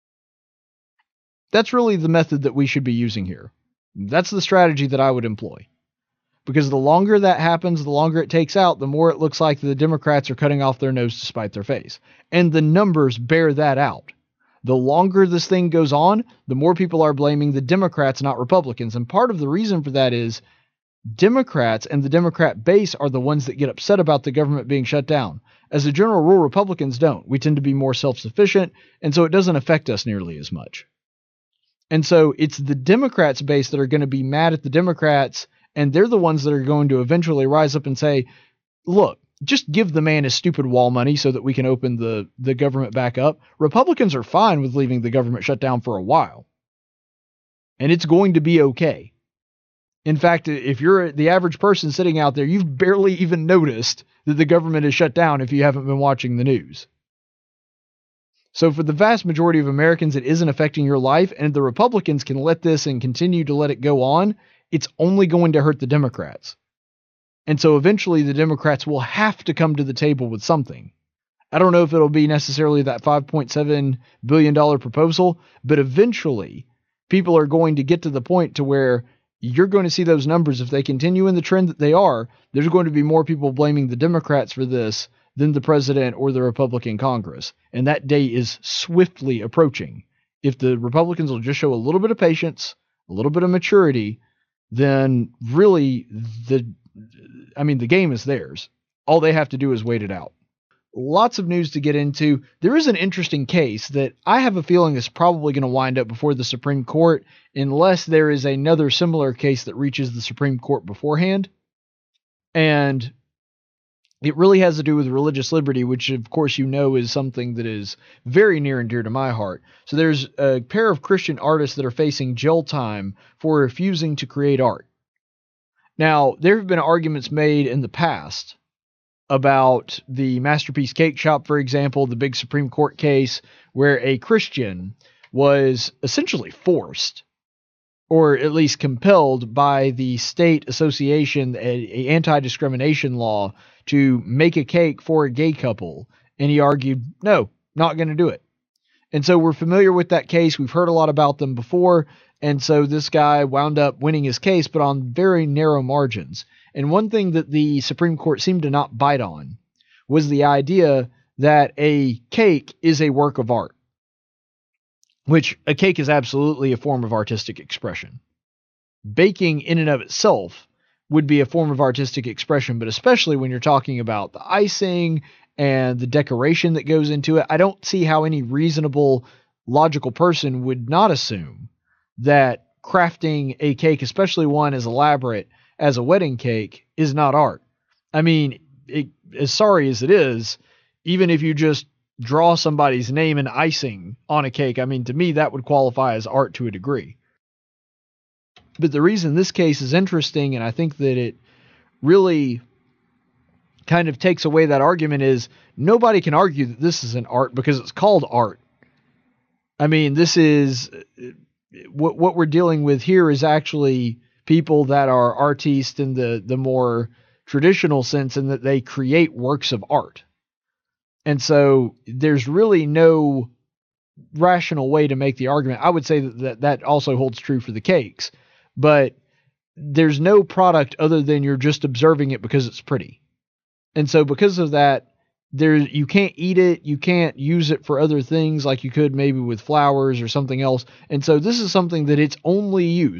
That's really the method that we should be using here. That's the strategy that I would employ. Because the longer that happens, the longer it takes out, the more it looks like the Democrats are cutting off their nose to spite their face. And the numbers bear that out. The longer this thing goes on, the more people are blaming the Democrats, not Republicans. And part of the reason for that is Democrats and the Democrat base are the ones that get upset about the government being shut down. As a general rule, Republicans don't. We tend to be more self-sufficient, and so it doesn't affect us nearly as much. And so it's the Democrats base that are going to be mad at the Democrats, and they're the ones that are going to eventually rise up and say, look, just give the man his stupid wall money so that we can open the, the government back up. Republicans are fine with leaving the government shut down for a while. And it's going to be okay. In fact, if you're the average person sitting out there, you've barely even noticed that the government is shut down if you haven't been watching the news. So for the vast majority of Americans, it isn't affecting your life, and the Republicans can let this and continue to let it go on. It's only going to hurt the Democrats. And so eventually the Democrats will have to come to the table with something. I don't know if it'll be necessarily that five point seven billion dollars proposal, but eventually people are going to get to the point to where you're going to see those numbers. If they continue in the trend that they are, there's going to be more people blaming the Democrats for this than the president or the Republican Congress. And that day is swiftly approaching. If the Republicans will just show a little bit of patience, a little bit of maturity, then really the, I mean, the game is theirs. All they have to do is wait it out. Lots of news to get into. There is an interesting case that I have a feeling is probably going to wind up before the Supreme Court unless there is another similar case that reaches the Supreme Court beforehand. And it really has to do with religious liberty, which of course you know is something that is very near and dear to my heart. So there's a pair of Christian artists that are facing jail time for refusing to create art. Now, there have been arguments made in the past about the Masterpiece Cake Shop, for example, the big Supreme Court case where a Christian was essentially forced, or at least compelled by the state association, a, a anti-discrimination law, to make a cake for a gay couple. And he argued, no, not going to do it. And so we're familiar with that case. We've heard a lot about them before. And so this guy wound up winning his case, but on very narrow margins. And one thing that the Supreme Court seemed to not bite on was the idea that a cake is a work of art, which a cake is absolutely a form of artistic expression. Baking in and of itself would be a form of artistic expression, but especially when you're talking about the icing and the decoration that goes into it, I don't see how any reasonable, logical person would not assume that crafting a cake, especially one as elaborate as a wedding cake, is not art. I mean, it, as sorry as it is, even if you just draw somebody's name and icing on a cake, I mean, to me, that would qualify as art to a degree. But the reason this case is interesting, and I think that it really kind of takes away that argument, is nobody can argue that this is an art because it's called art. I mean, this is what what we're dealing with here is actually people that are artistes in the, the more traditional sense, in that they create works of art. And so there's really no rational way to make the argument. I would say that that, that also holds true for the cakes, but there's no product other than you're just observing it because it's pretty. And so because of that, there, you can't eat it. You can't use it for other things like you could maybe with flowers or something else. And so this is something that its only use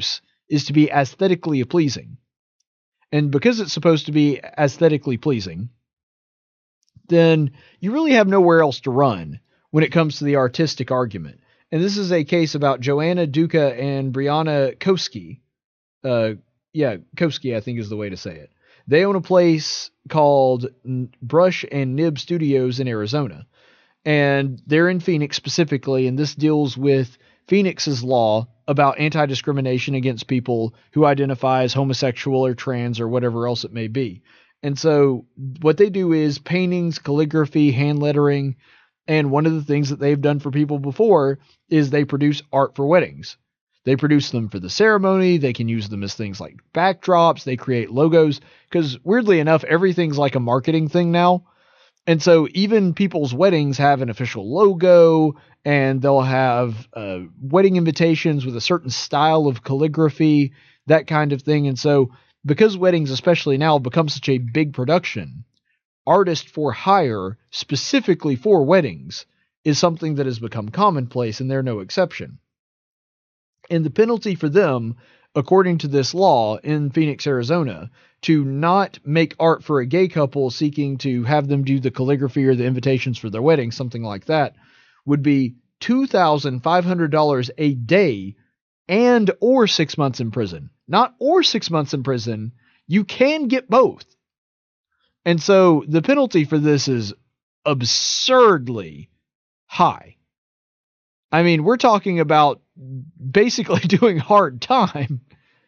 is to be aesthetically pleasing. And because it's supposed to be aesthetically pleasing, then you really have nowhere else to run when it comes to the artistic argument. And this is a case about Joanna Duca and Brianna Koski. Uh, yeah, Koski, I think is the way to say it. They own a place called Brush and Nib Studios in Arizona. And they're in Phoenix specifically, and this deals with Phoenix's law about anti-discrimination against people who identify as homosexual or trans or whatever else it may be. And so what they do is paintings, calligraphy, hand lettering, and one of the things that they've done for people before is they produce art for weddings. They produce them for the ceremony. They can use them as things like backdrops. They create logos because weirdly enough, everything's like a marketing thing now. And so even people's weddings have an official logo, and they'll have uh, wedding invitations with a certain style of calligraphy, that kind of thing. And so because weddings, especially now, become such a big production, artist for hire specifically for weddings is something that has become commonplace, and they're no exception. And the penalty for them, according to this law in Phoenix, Arizona, to not make art for a gay couple seeking to have them do the calligraphy or the invitations for their wedding, something like that, would be two thousand five hundred dollars a day and or six months in prison. Not or six months in prison. You can get both. And so the penalty for this is absurdly high. I mean, we're talking about basically doing hard time.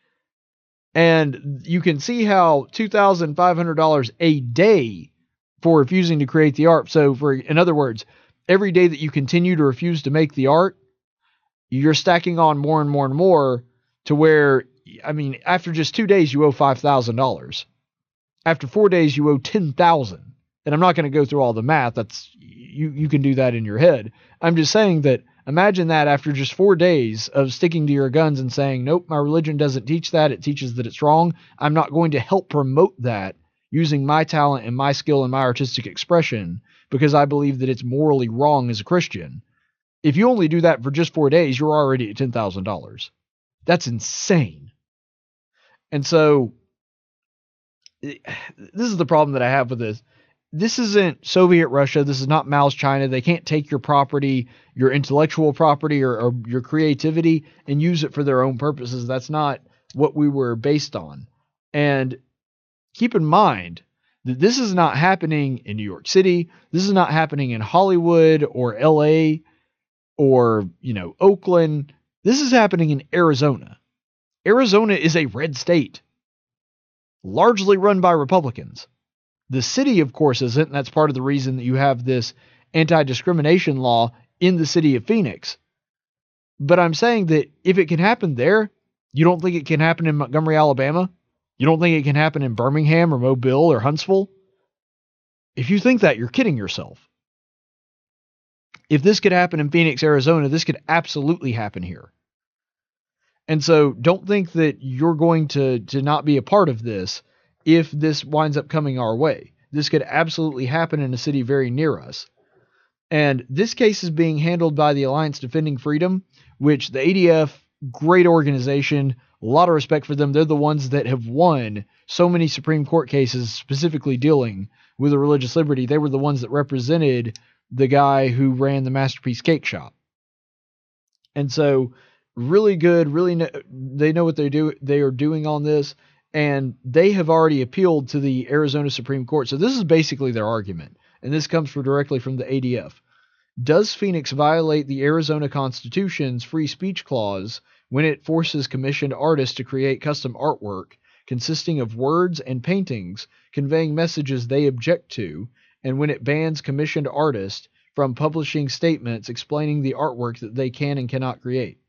And you can see how two thousand five hundred dollars a day for refusing to create the art. So for, in other words, every day that you continue to refuse to make the art, you're stacking on more and more and more to where, I mean, after just two days, you owe five thousand dollars. After four days, you owe ten thousand dollars. And I'm not going to go through all the math. That's, you, you can do that in your head. I'm just saying that imagine that after just four days of sticking to your guns and saying, nope, my religion doesn't teach that. It teaches that it's wrong. I'm not going to help promote that using my talent and my skill and my artistic expression because I believe that it's morally wrong as a Christian. If you only do that for just four days, you're already at ten thousand dollars. That's insane. And so this is the problem that I have with this. This isn't Soviet Russia. This is not Mao's China. They can't take your property, your intellectual property or, or your creativity and use it for their own purposes. That's not what we were based on. And keep in mind that this is not happening in New York City. This is not happening in Hollywood or L A or, you know, Oakland. This is happening in Arizona. Arizona is a red state, largely run by Republicans. The city, of course, isn't, and that's part of the reason that you have this anti-discrimination law in the city of Phoenix. But I'm saying that if it can happen there, you don't think it can happen in Montgomery, Alabama? You don't think it can happen in Birmingham or Mobile or Huntsville? If you think that, you're kidding yourself. If this could happen in Phoenix, Arizona, this could absolutely happen here. And so don't think that you're going to, to not be a part of this if this winds up coming our way. This could absolutely happen in a city very near us. And this case is being handled by the Alliance Defending Freedom, which the A D F, great organization, a lot of respect for them. They're the ones that have won so many Supreme Court cases specifically dealing with the religious liberty. They were the ones that represented the guy who ran the Masterpiece Cake Shop. And so really good, really know, they know what they do. They are doing on this. And they have already appealed to the Arizona Supreme Court. So this is basically their argument. And this comes from directly from the A D F. Does Phoenix violate the Arizona Constitution's free speech clause when it forces commissioned artists to create custom artwork consisting of words and paintings conveying messages they object to, and when it bans commissioned artists from publishing statements explaining the artwork that they can and cannot create?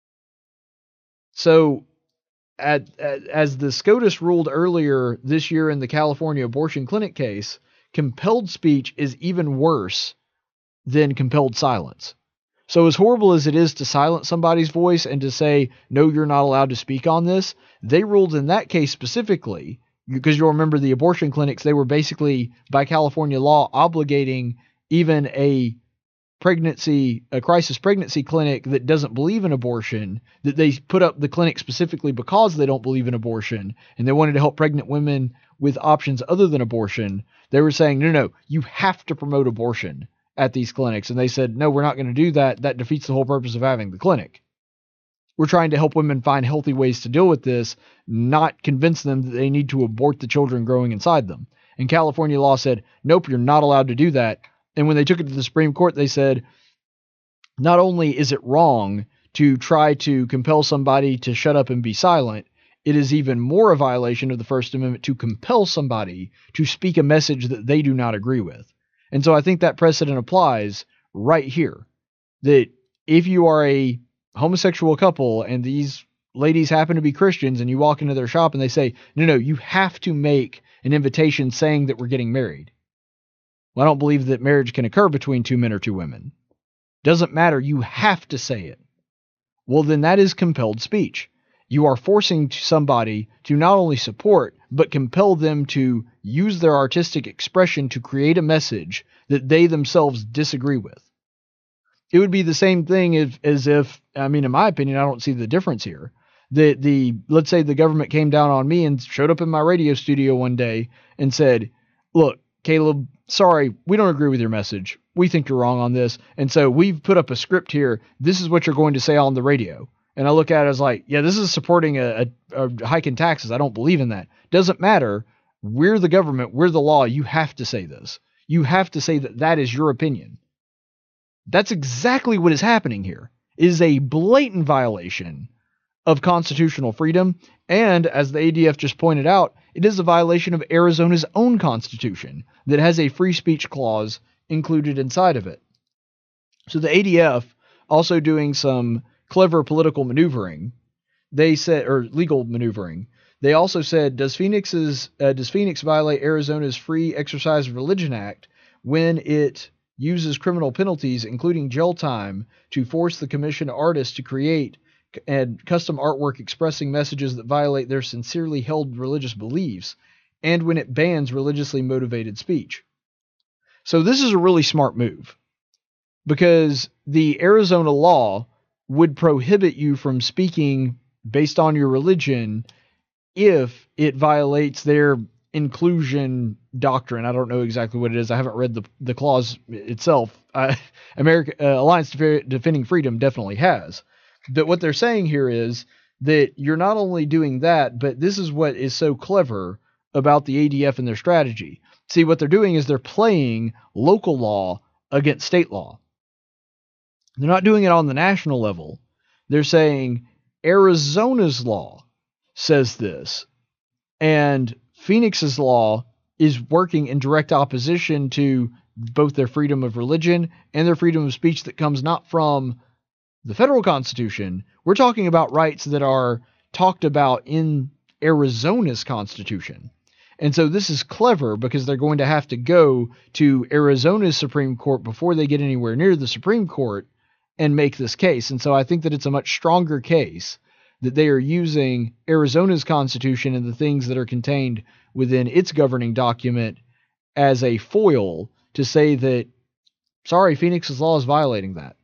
So, At, at, as the SCOTUS ruled earlier this year in the California abortion clinic case, compelled speech is even worse than compelled silence. So as horrible as it is to silence somebody's voice and to say, no, you're not allowed to speak on this, they ruled in that case specifically, because you'll remember the abortion clinics, they were basically, by California law, obligating even a pregnancy, a crisis pregnancy clinic that doesn't believe in abortion, that they put up the clinic specifically because they don't believe in abortion and they wanted to help pregnant women with options other than abortion. They were saying, no, no, you have to promote abortion at these clinics. And they said, no, we're not going to do that. That defeats the whole purpose of having the clinic. We're trying to help women find healthy ways to deal with this, not convince them that they need to abort the children growing inside them. And California law said, nope, you're not allowed to do that. And when they took it to the Supreme Court, they said, not only is it wrong to try to compel somebody to shut up and be silent, it is even more a violation of the First Amendment to compel somebody to speak a message that they do not agree with. And so I think that precedent applies right here, that if you are a homosexual couple and these ladies happen to be Christians and you walk into their shop and they say, no, no, you have to make an invitation saying that we're getting married. Well, I don't believe that marriage can occur between two men or two women. Doesn't matter. You have to say it. Well, then that is compelled speech. You are forcing somebody to not only support, but compel them to use their artistic expression to create a message that they themselves disagree with. It would be the same thing if, as if, I mean, in my opinion, I don't see the difference here. The, the, let's say the government came down on me and showed up in my radio studio one day and said, look, Caleb, sorry, we don't agree with your message. We think you're wrong on this. And so we've put up a script here. This is what you're going to say on the radio. And I look at it as like, yeah, this is supporting a, a, a hike in taxes. I don't believe in that. Doesn't matter. We're the government. We're the law. You have to say this. You have to say that that is your opinion. That's exactly what is happening here. It is a blatant violation of constitutional freedom. And as the A D F just pointed out, it is a violation of Arizona's own constitution that has a free speech clause included inside of it. So the A D F, also doing some clever political maneuvering, they said, or legal maneuvering, they also said, does Phoenix's uh, does Phoenix violate Arizona's Free Exercise of Religion Act when it uses criminal penalties, including jail time, to force the commissioned artists to create and custom artwork expressing messages that violate their sincerely held religious beliefs, and when it bans religiously motivated speech? So this is a really smart move, because the Arizona law would prohibit you from speaking based on your religion if it violates their inclusion doctrine. I don't know exactly what it is. I haven't read the the clause itself. Uh, America uh, Alliance Def- Defending Freedom definitely has. But what they're saying here is that you're not only doing that, but this is what is so clever about the A D F and their strategy. See, what they're doing is they're playing local law against state law. They're not doing it on the national level. They're saying Arizona's law says this, and Phoenix's law is working in direct opposition to both their freedom of religion and their freedom of speech that comes not from the federal constitution. We're talking about rights that are talked about in Arizona's constitution. And so this is clever because they're going to have to go to Arizona's Supreme Court before they get anywhere near the Supreme Court and make this case. And so I think that it's a much stronger case that they are using Arizona's constitution and the things that are contained within its governing document as a foil to say that, sorry, Phoenix's law is violating that.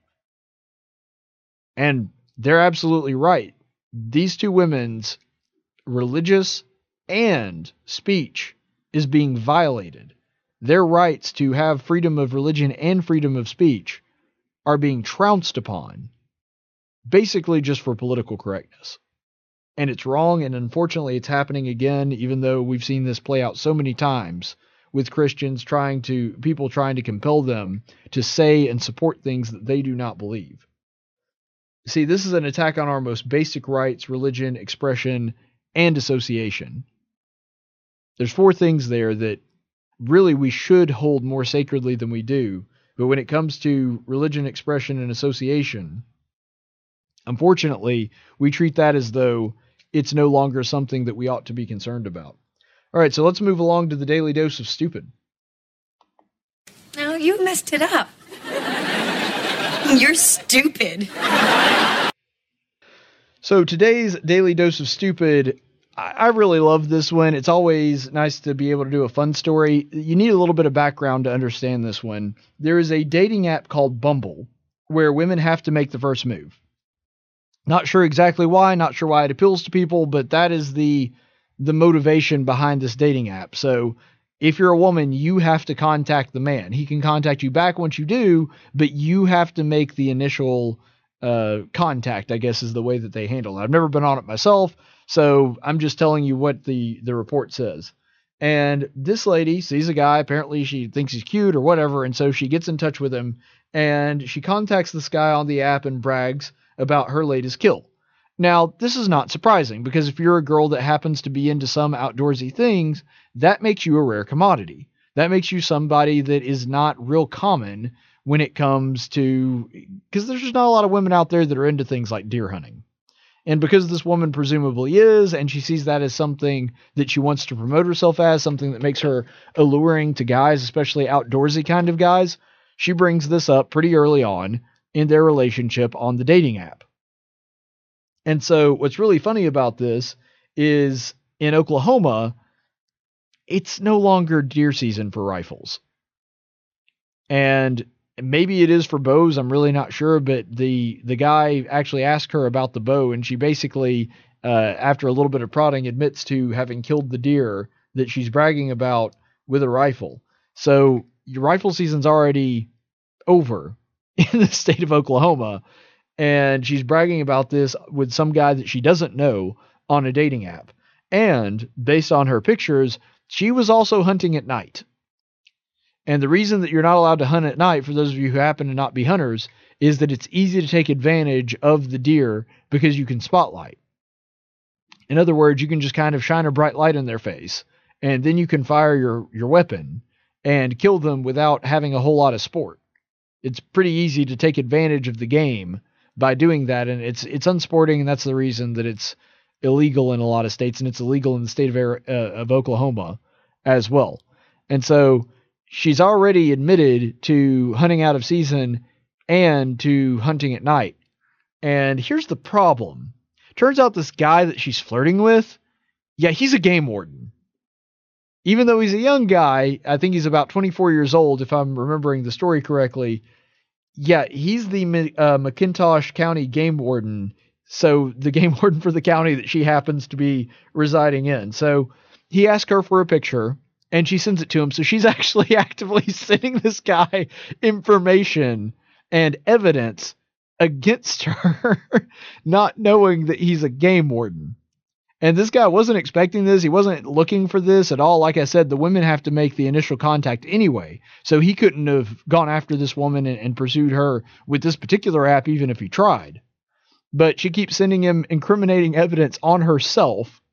And they're absolutely right. These two women's religious and speech is being violated. Their rights to have freedom of religion and freedom of speech are being trounced upon, basically just for political correctness. And it's wrong, and unfortunately it's happening again, even though we've seen this play out so many times with Christians trying to, people trying to compel them to say and support things that they do not believe. See, this is an attack on our most basic rights: religion, expression, and association. There's four things there that really we should hold more sacredly than we do. But when it comes to religion, expression, and association, unfortunately, we treat that as though it's no longer something that we ought to be concerned about. All right, so let's move along to the Daily Dose of Stupid. No, you messed it up. You're stupid. So today's Daily Dose of Stupid, I really love this one. It's always nice to be able to do a fun story. You need a little bit of background to understand this one. There is a dating app called Bumble where women have to make the first move. Not sure exactly why, not sure why it appeals to people, but that is the the motivation behind this dating app. So if you're a woman, you have to contact the man. He can contact you back once you do, but you have to make the initial uh, contact, I guess, is the way that they handle it. I've never been on it myself, so I'm just telling you what the, the report says. And this lady sees a guy, apparently she thinks he's cute or whatever, and so she gets in touch with him, and she contacts this guy on the app and brags about her latest kill. Now, this is not surprising, because if you're a girl that happens to be into some outdoorsy things, that makes you a rare commodity. That makes you somebody that is not real common when it comes to, because there's just not a lot of women out there that are into things like deer hunting. And because this woman presumably is, and she sees that as something that she wants to promote herself as, something that makes her alluring to guys, especially outdoorsy kind of guys, she brings this up pretty early on in their relationship on the dating app. And so what's really funny about this is in Oklahoma, it's no longer deer season for rifles. And maybe it is for bows, I'm really not sure, but the the guy actually asked her about the bow, and she basically, uh, after a little bit of prodding, admits to having killed the deer that she's bragging about with a rifle. So your rifle season's already over in the state of Oklahoma, and she's bragging about this with some guy that she doesn't know on a dating app. And based on her pictures, she was also hunting at night. And the reason that you're not allowed to hunt at night, for those of you who happen to not be hunters, is that it's easy to take advantage of the deer because you can spotlight. In other words, you can just kind of shine a bright light in their face, and then you can fire your, your weapon and kill them without having a whole lot of sport. It's pretty easy to take advantage of the game by doing that, and it's it's unsporting, and that's the reason that it's illegal in a lot of states, and it's illegal in the state of, uh, of Oklahoma as well. And so she's already admitted to hunting out of season and to hunting at night. And here's the problem. Turns out this guy that she's flirting with, yeah, he's a game warden. Even though he's a young guy, I think he's about twenty-four years old, if I'm remembering the story correctly. Yeah, he's the uh, McIntosh County game warden. So the game warden for the county that she happens to be residing in. So he asked her for a picture, and she sends it to him. So she's actually actively sending this guy information and evidence against her, not knowing that he's a game warden. And this guy wasn't expecting this. He wasn't looking for this at all. Like I said, the women have to make the initial contact anyway. So he couldn't have gone after this woman and, and pursued her with this particular app, even if he tried. But she keeps sending him incriminating evidence on herself.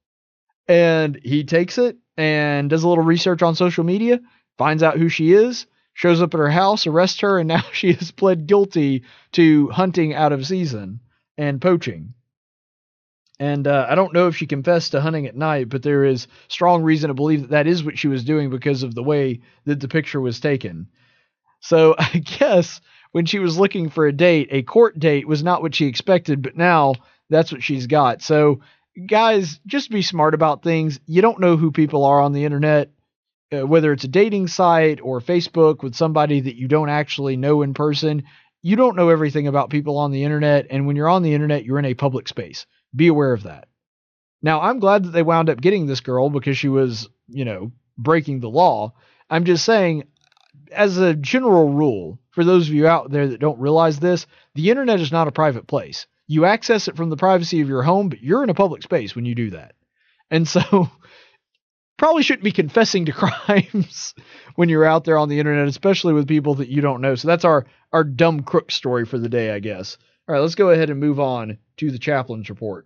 And he takes it and does a little research on social media, finds out who she is, shows up at her house, arrests her, and now she has pled guilty to hunting out of season and poaching. And uh, I don't know if she confessed to hunting at night, but there is strong reason to believe that that is what she was doing because of the way that the picture was taken. So I guess when she was looking for a date, a court date was not what she expected, but now that's what she's got. So guys, just be smart about things. You don't know who people are on the internet, uh, whether it's a dating site or Facebook with somebody that you don't actually know in person. You don't know everything about people on the internet. And when you're on the internet, you're in a public space. Be aware of that. Now, I'm glad that they wound up getting this girl because she was, you know, breaking the law. I'm just saying, as a general rule, for those of you out there that don't realize this, the internet is not a private place. You access it from the privacy of your home, but you're in a public space when you do that. And so probably shouldn't be confessing to crimes when you're out there on the internet, especially with people that you don't know. So that's our, our dumb crook story for the day, I guess. All right, let's go ahead and move on to the Chaplain's Report.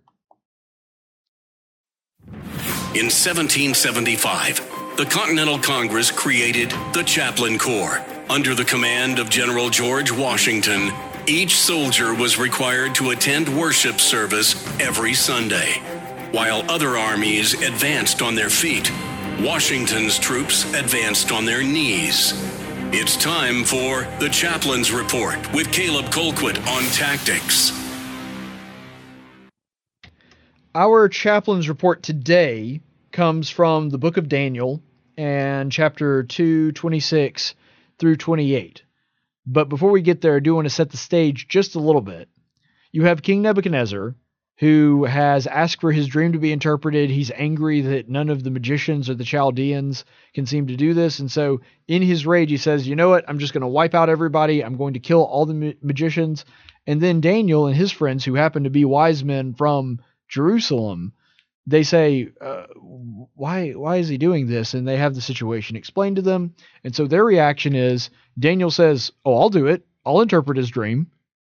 In seventeen seventy-five, the Continental Congress created the Chaplain Corps. Under the command of General George Washington, each soldier was required to attend worship service every Sunday. While other armies advanced on their feet, Washington's troops advanced on their knees. It's time for the Chaplain's Report with Caleb Colquitt on tactics. Our chaplain's report today comes from the book of Daniel and chapter two, twenty-six through twenty-eight. But before we get there, I do want to set the stage just a little bit. You have King Nebuchadnezzar, who has asked for his dream to be interpreted. He's angry that none of the magicians or the Chaldeans can seem to do this. And so in his rage, he says, you know what? I'm just going to wipe out everybody. I'm going to kill all the ma- magicians. And then Daniel and his friends, who happen to be wise men from Jerusalem, they say, uh, why, why is he doing this? And they have the situation explained to them. And so their reaction is, Daniel says, oh, I'll do it. I'll interpret his dream.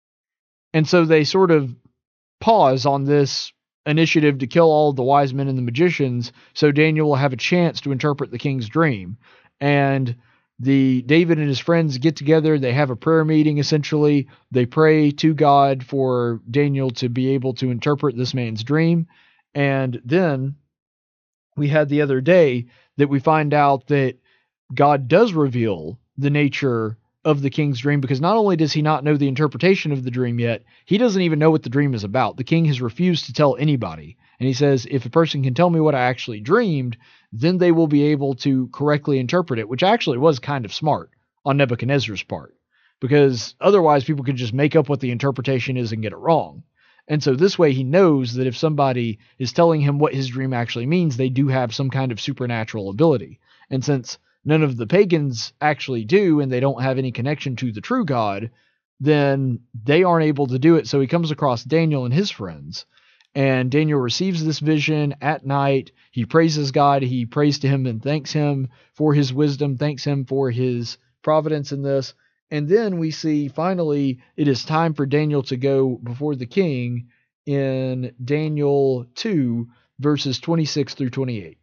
And so they sort of pause on this initiative to kill all the wise men and the magicians, so Daniel will have a chance to interpret the king's dream. And the David and his friends get together. They have a prayer meeting, essentially. They pray to God for Daniel to be able to interpret this man's dream. And then we had the other day that we find out that God does reveal the nature of the king's dream, because not only does he not know the interpretation of the dream yet, he doesn't even know what the dream is about. The king has refused to tell anybody. And he says, if a person can tell me what I actually dreamed, then they will be able to correctly interpret it, which actually was kind of smart on Nebuchadnezzar's part, because otherwise people could just make up what the interpretation is and get it wrong. And so this way he knows that if somebody is telling him what his dream actually means, they do have some kind of supernatural ability. And since none of the pagans actually do, and they don't have any connection to the true God, then they aren't able to do it. So he comes across Daniel and his friends, and Daniel receives this vision at night. He praises God. He prays to him and thanks him for his wisdom, thanks him for his providence in this. And then we see finally it is time for Daniel to go before the king in Daniel two, verses twenty-six through twenty-eight.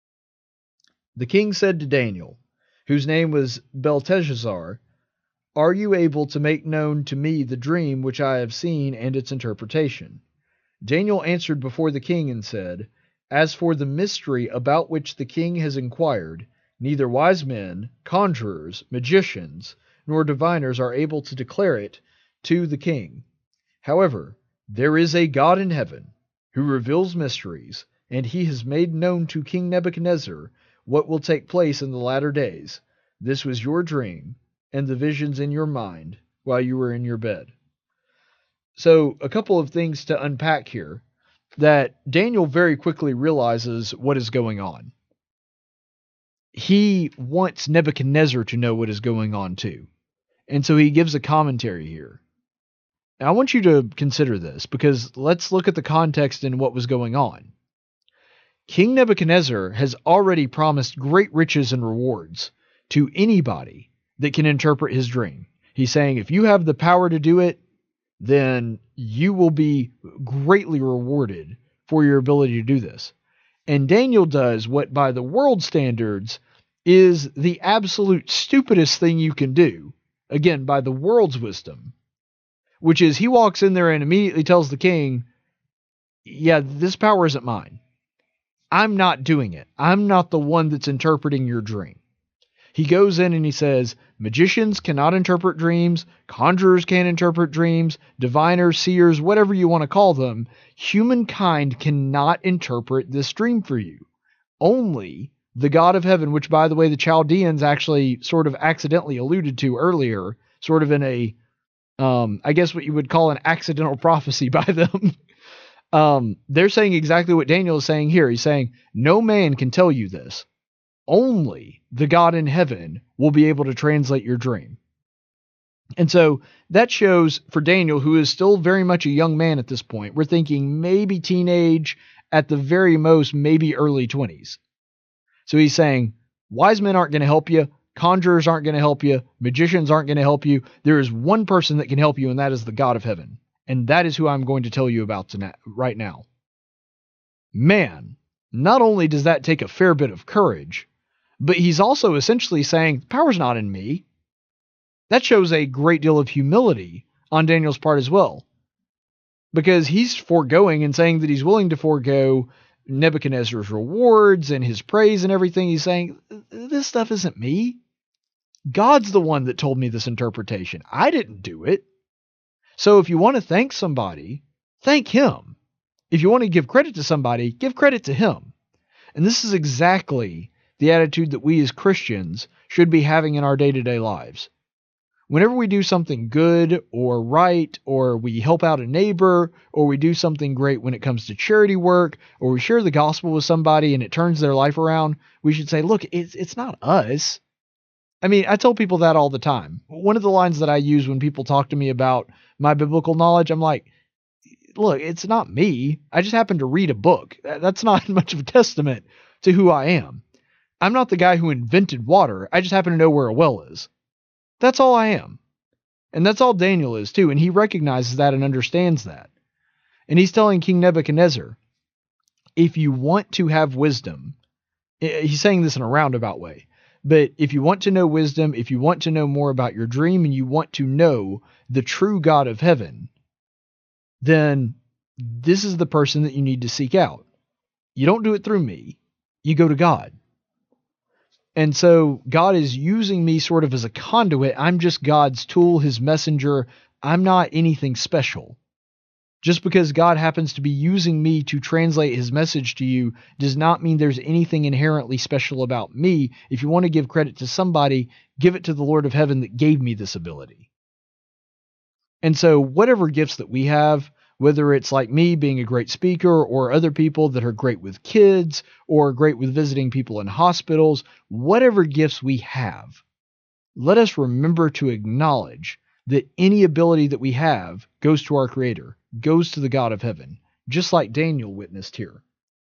The king said to Daniel, whose name was Belteshazzar, are you able to make known to me the dream which I have seen and its interpretation? Daniel answered before the king and said, as for the mystery about which the king has inquired, neither wise men, conjurers, magicians, nor diviners are able to declare it to the king. However, there is a God in heaven who reveals mysteries, and he has made known to King Nebuchadnezzar what will take place in the latter days. This was your dream and the visions in your mind while you were in your bed. So a couple of things to unpack here, that Daniel very quickly realizes what is going on. He wants Nebuchadnezzar to know what is going on too. And so he gives a commentary here. Now I want you to consider this, because let's look at the context and what was going on. King Nebuchadnezzar has already promised great riches and rewards to anybody that can interpret his dream. He's saying, if you have the power to do it, then you will be greatly rewarded for your ability to do this. And Daniel does what by the world standards is the absolute stupidest thing you can do, again, by the world's wisdom, which is he walks in there and immediately tells the king, yeah, this power isn't mine. I'm not doing it. I'm not the one that's interpreting your dream. He goes in and he says, magicians cannot interpret dreams, conjurers can't interpret dreams, diviners, seers, whatever you want to call them. Humankind cannot interpret this dream for you. Only the God of heaven, which, by the way, the Chaldeans actually sort of accidentally alluded to earlier, sort of in a, um, I guess what you would call an accidental prophecy by them. Um, they're saying exactly what Daniel is saying here. He's saying, no man can tell you this. Only the God in heaven will be able to translate your dream. And so that shows for Daniel, who is still very much a young man at this point, we're thinking maybe teenage, at the very most, maybe early twenties. So he's saying, wise men aren't going to help you. Conjurers aren't going to help you. Magicians aren't going to help you. There is one person that can help you, and that is the God of heaven. And that is who I'm going to tell you about tonight, right now. Man, not only does that take a fair bit of courage, but he's also essentially saying, power's not in me. That shows a great deal of humility on Daniel's part as well, because he's foregoing and saying that he's willing to forego Nebuchadnezzar's rewards and his praise and everything. He's saying, this stuff isn't me. God's the one that told me this interpretation. I didn't do it. So if you want to thank somebody, thank him. If you want to give credit to somebody, give credit to him. And this is exactly the attitude that we as Christians should be having in our day-to-day lives. Whenever we do something good or right, or we help out a neighbor, or we do something great when it comes to charity work, or we share the gospel with somebody and it turns their life around, we should say, look, it's, it's not us. I mean, I tell people that all the time. One of the lines that I use when people talk to me about my biblical knowledge, I'm like, look, it's not me. I just happen to read a book. That's not much of a testament to who I am. I'm not the guy who invented water. I just happen to know where a well is. That's all I am. And that's all Daniel is too. And he recognizes that and understands that. And he's telling King Nebuchadnezzar, if you want to have wisdom, he's saying this in a roundabout way, but if you want to know wisdom, if you want to know more about your dream, and you want to know the true God of heaven, then this is the person that you need to seek out. You don't do it through me. You go to God. And so God is using me sort of as a conduit. I'm just God's tool, his messenger. I'm not anything special. Just because God happens to be using me to translate his message to you does not mean there's anything inherently special about me. If you want to give credit to somebody, give it to the Lord of heaven that gave me this ability. And so whatever gifts that we have, whether it's like me being a great speaker or other people that are great with kids or great with visiting people in hospitals, whatever gifts we have, let us remember to acknowledge that any ability that we have goes to our Creator, goes to the God of heaven, just like Daniel witnessed here.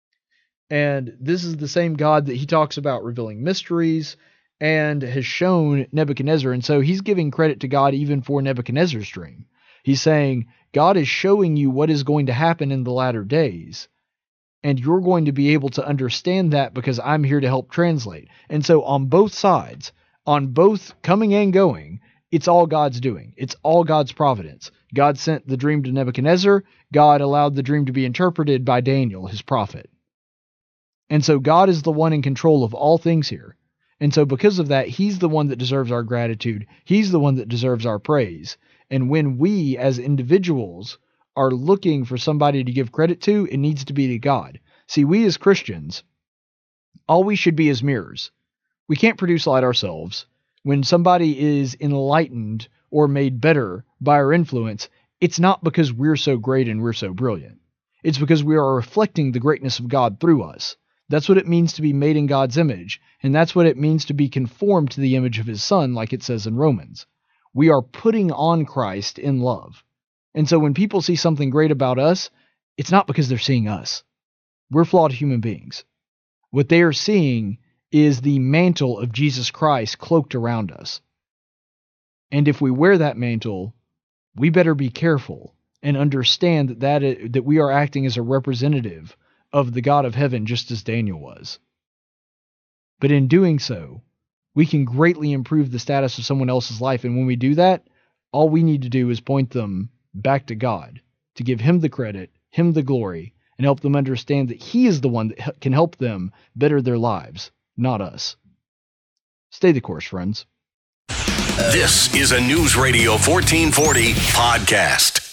And this is the same God that he talks about revealing mysteries and has shown Nebuchadnezzar. And so he's giving credit to God even for Nebuchadnezzar's dream. He's saying, God is showing you what is going to happen in the latter days, and you're going to be able to understand that because I'm here to help translate. And so on both sides, on both coming and going, it's all God's doing. It's all God's providence. God sent the dream to Nebuchadnezzar. God allowed the dream to be interpreted by Daniel, his prophet. And so God is the one in control of all things here. And so because of that, he's the one that deserves our gratitude. He's the one that deserves our praise. And when we as individuals are looking for somebody to give credit to, it needs to be to God. See, we as Christians, all we should be is mirrors. We can't produce light ourselves. When somebody is enlightened or made better by our influence, it's not because we're so great and we're so brilliant. It's because we are reflecting the greatness of God through us. That's what it means to be made in God's image, and that's what it means to be conformed to the image of his Son, like it says in Romans. We are putting on Christ in love. And so when people see something great about us, it's not because they're seeing us. We're flawed human beings. What they are seeing is the mantle of Jesus Christ cloaked around us. And if we wear that mantle, we better be careful and understand that, that, is, that we are acting as a representative of the God of heaven, just as Daniel was. But in doing so, we can greatly improve the status of someone else's life. And when we do that, all we need to do is point them back to God, to give him the credit, him the glory, and help them understand that he is the one that can help them better their lives, not us. Stay the course, friends. This is a News Radio fourteen forty podcast.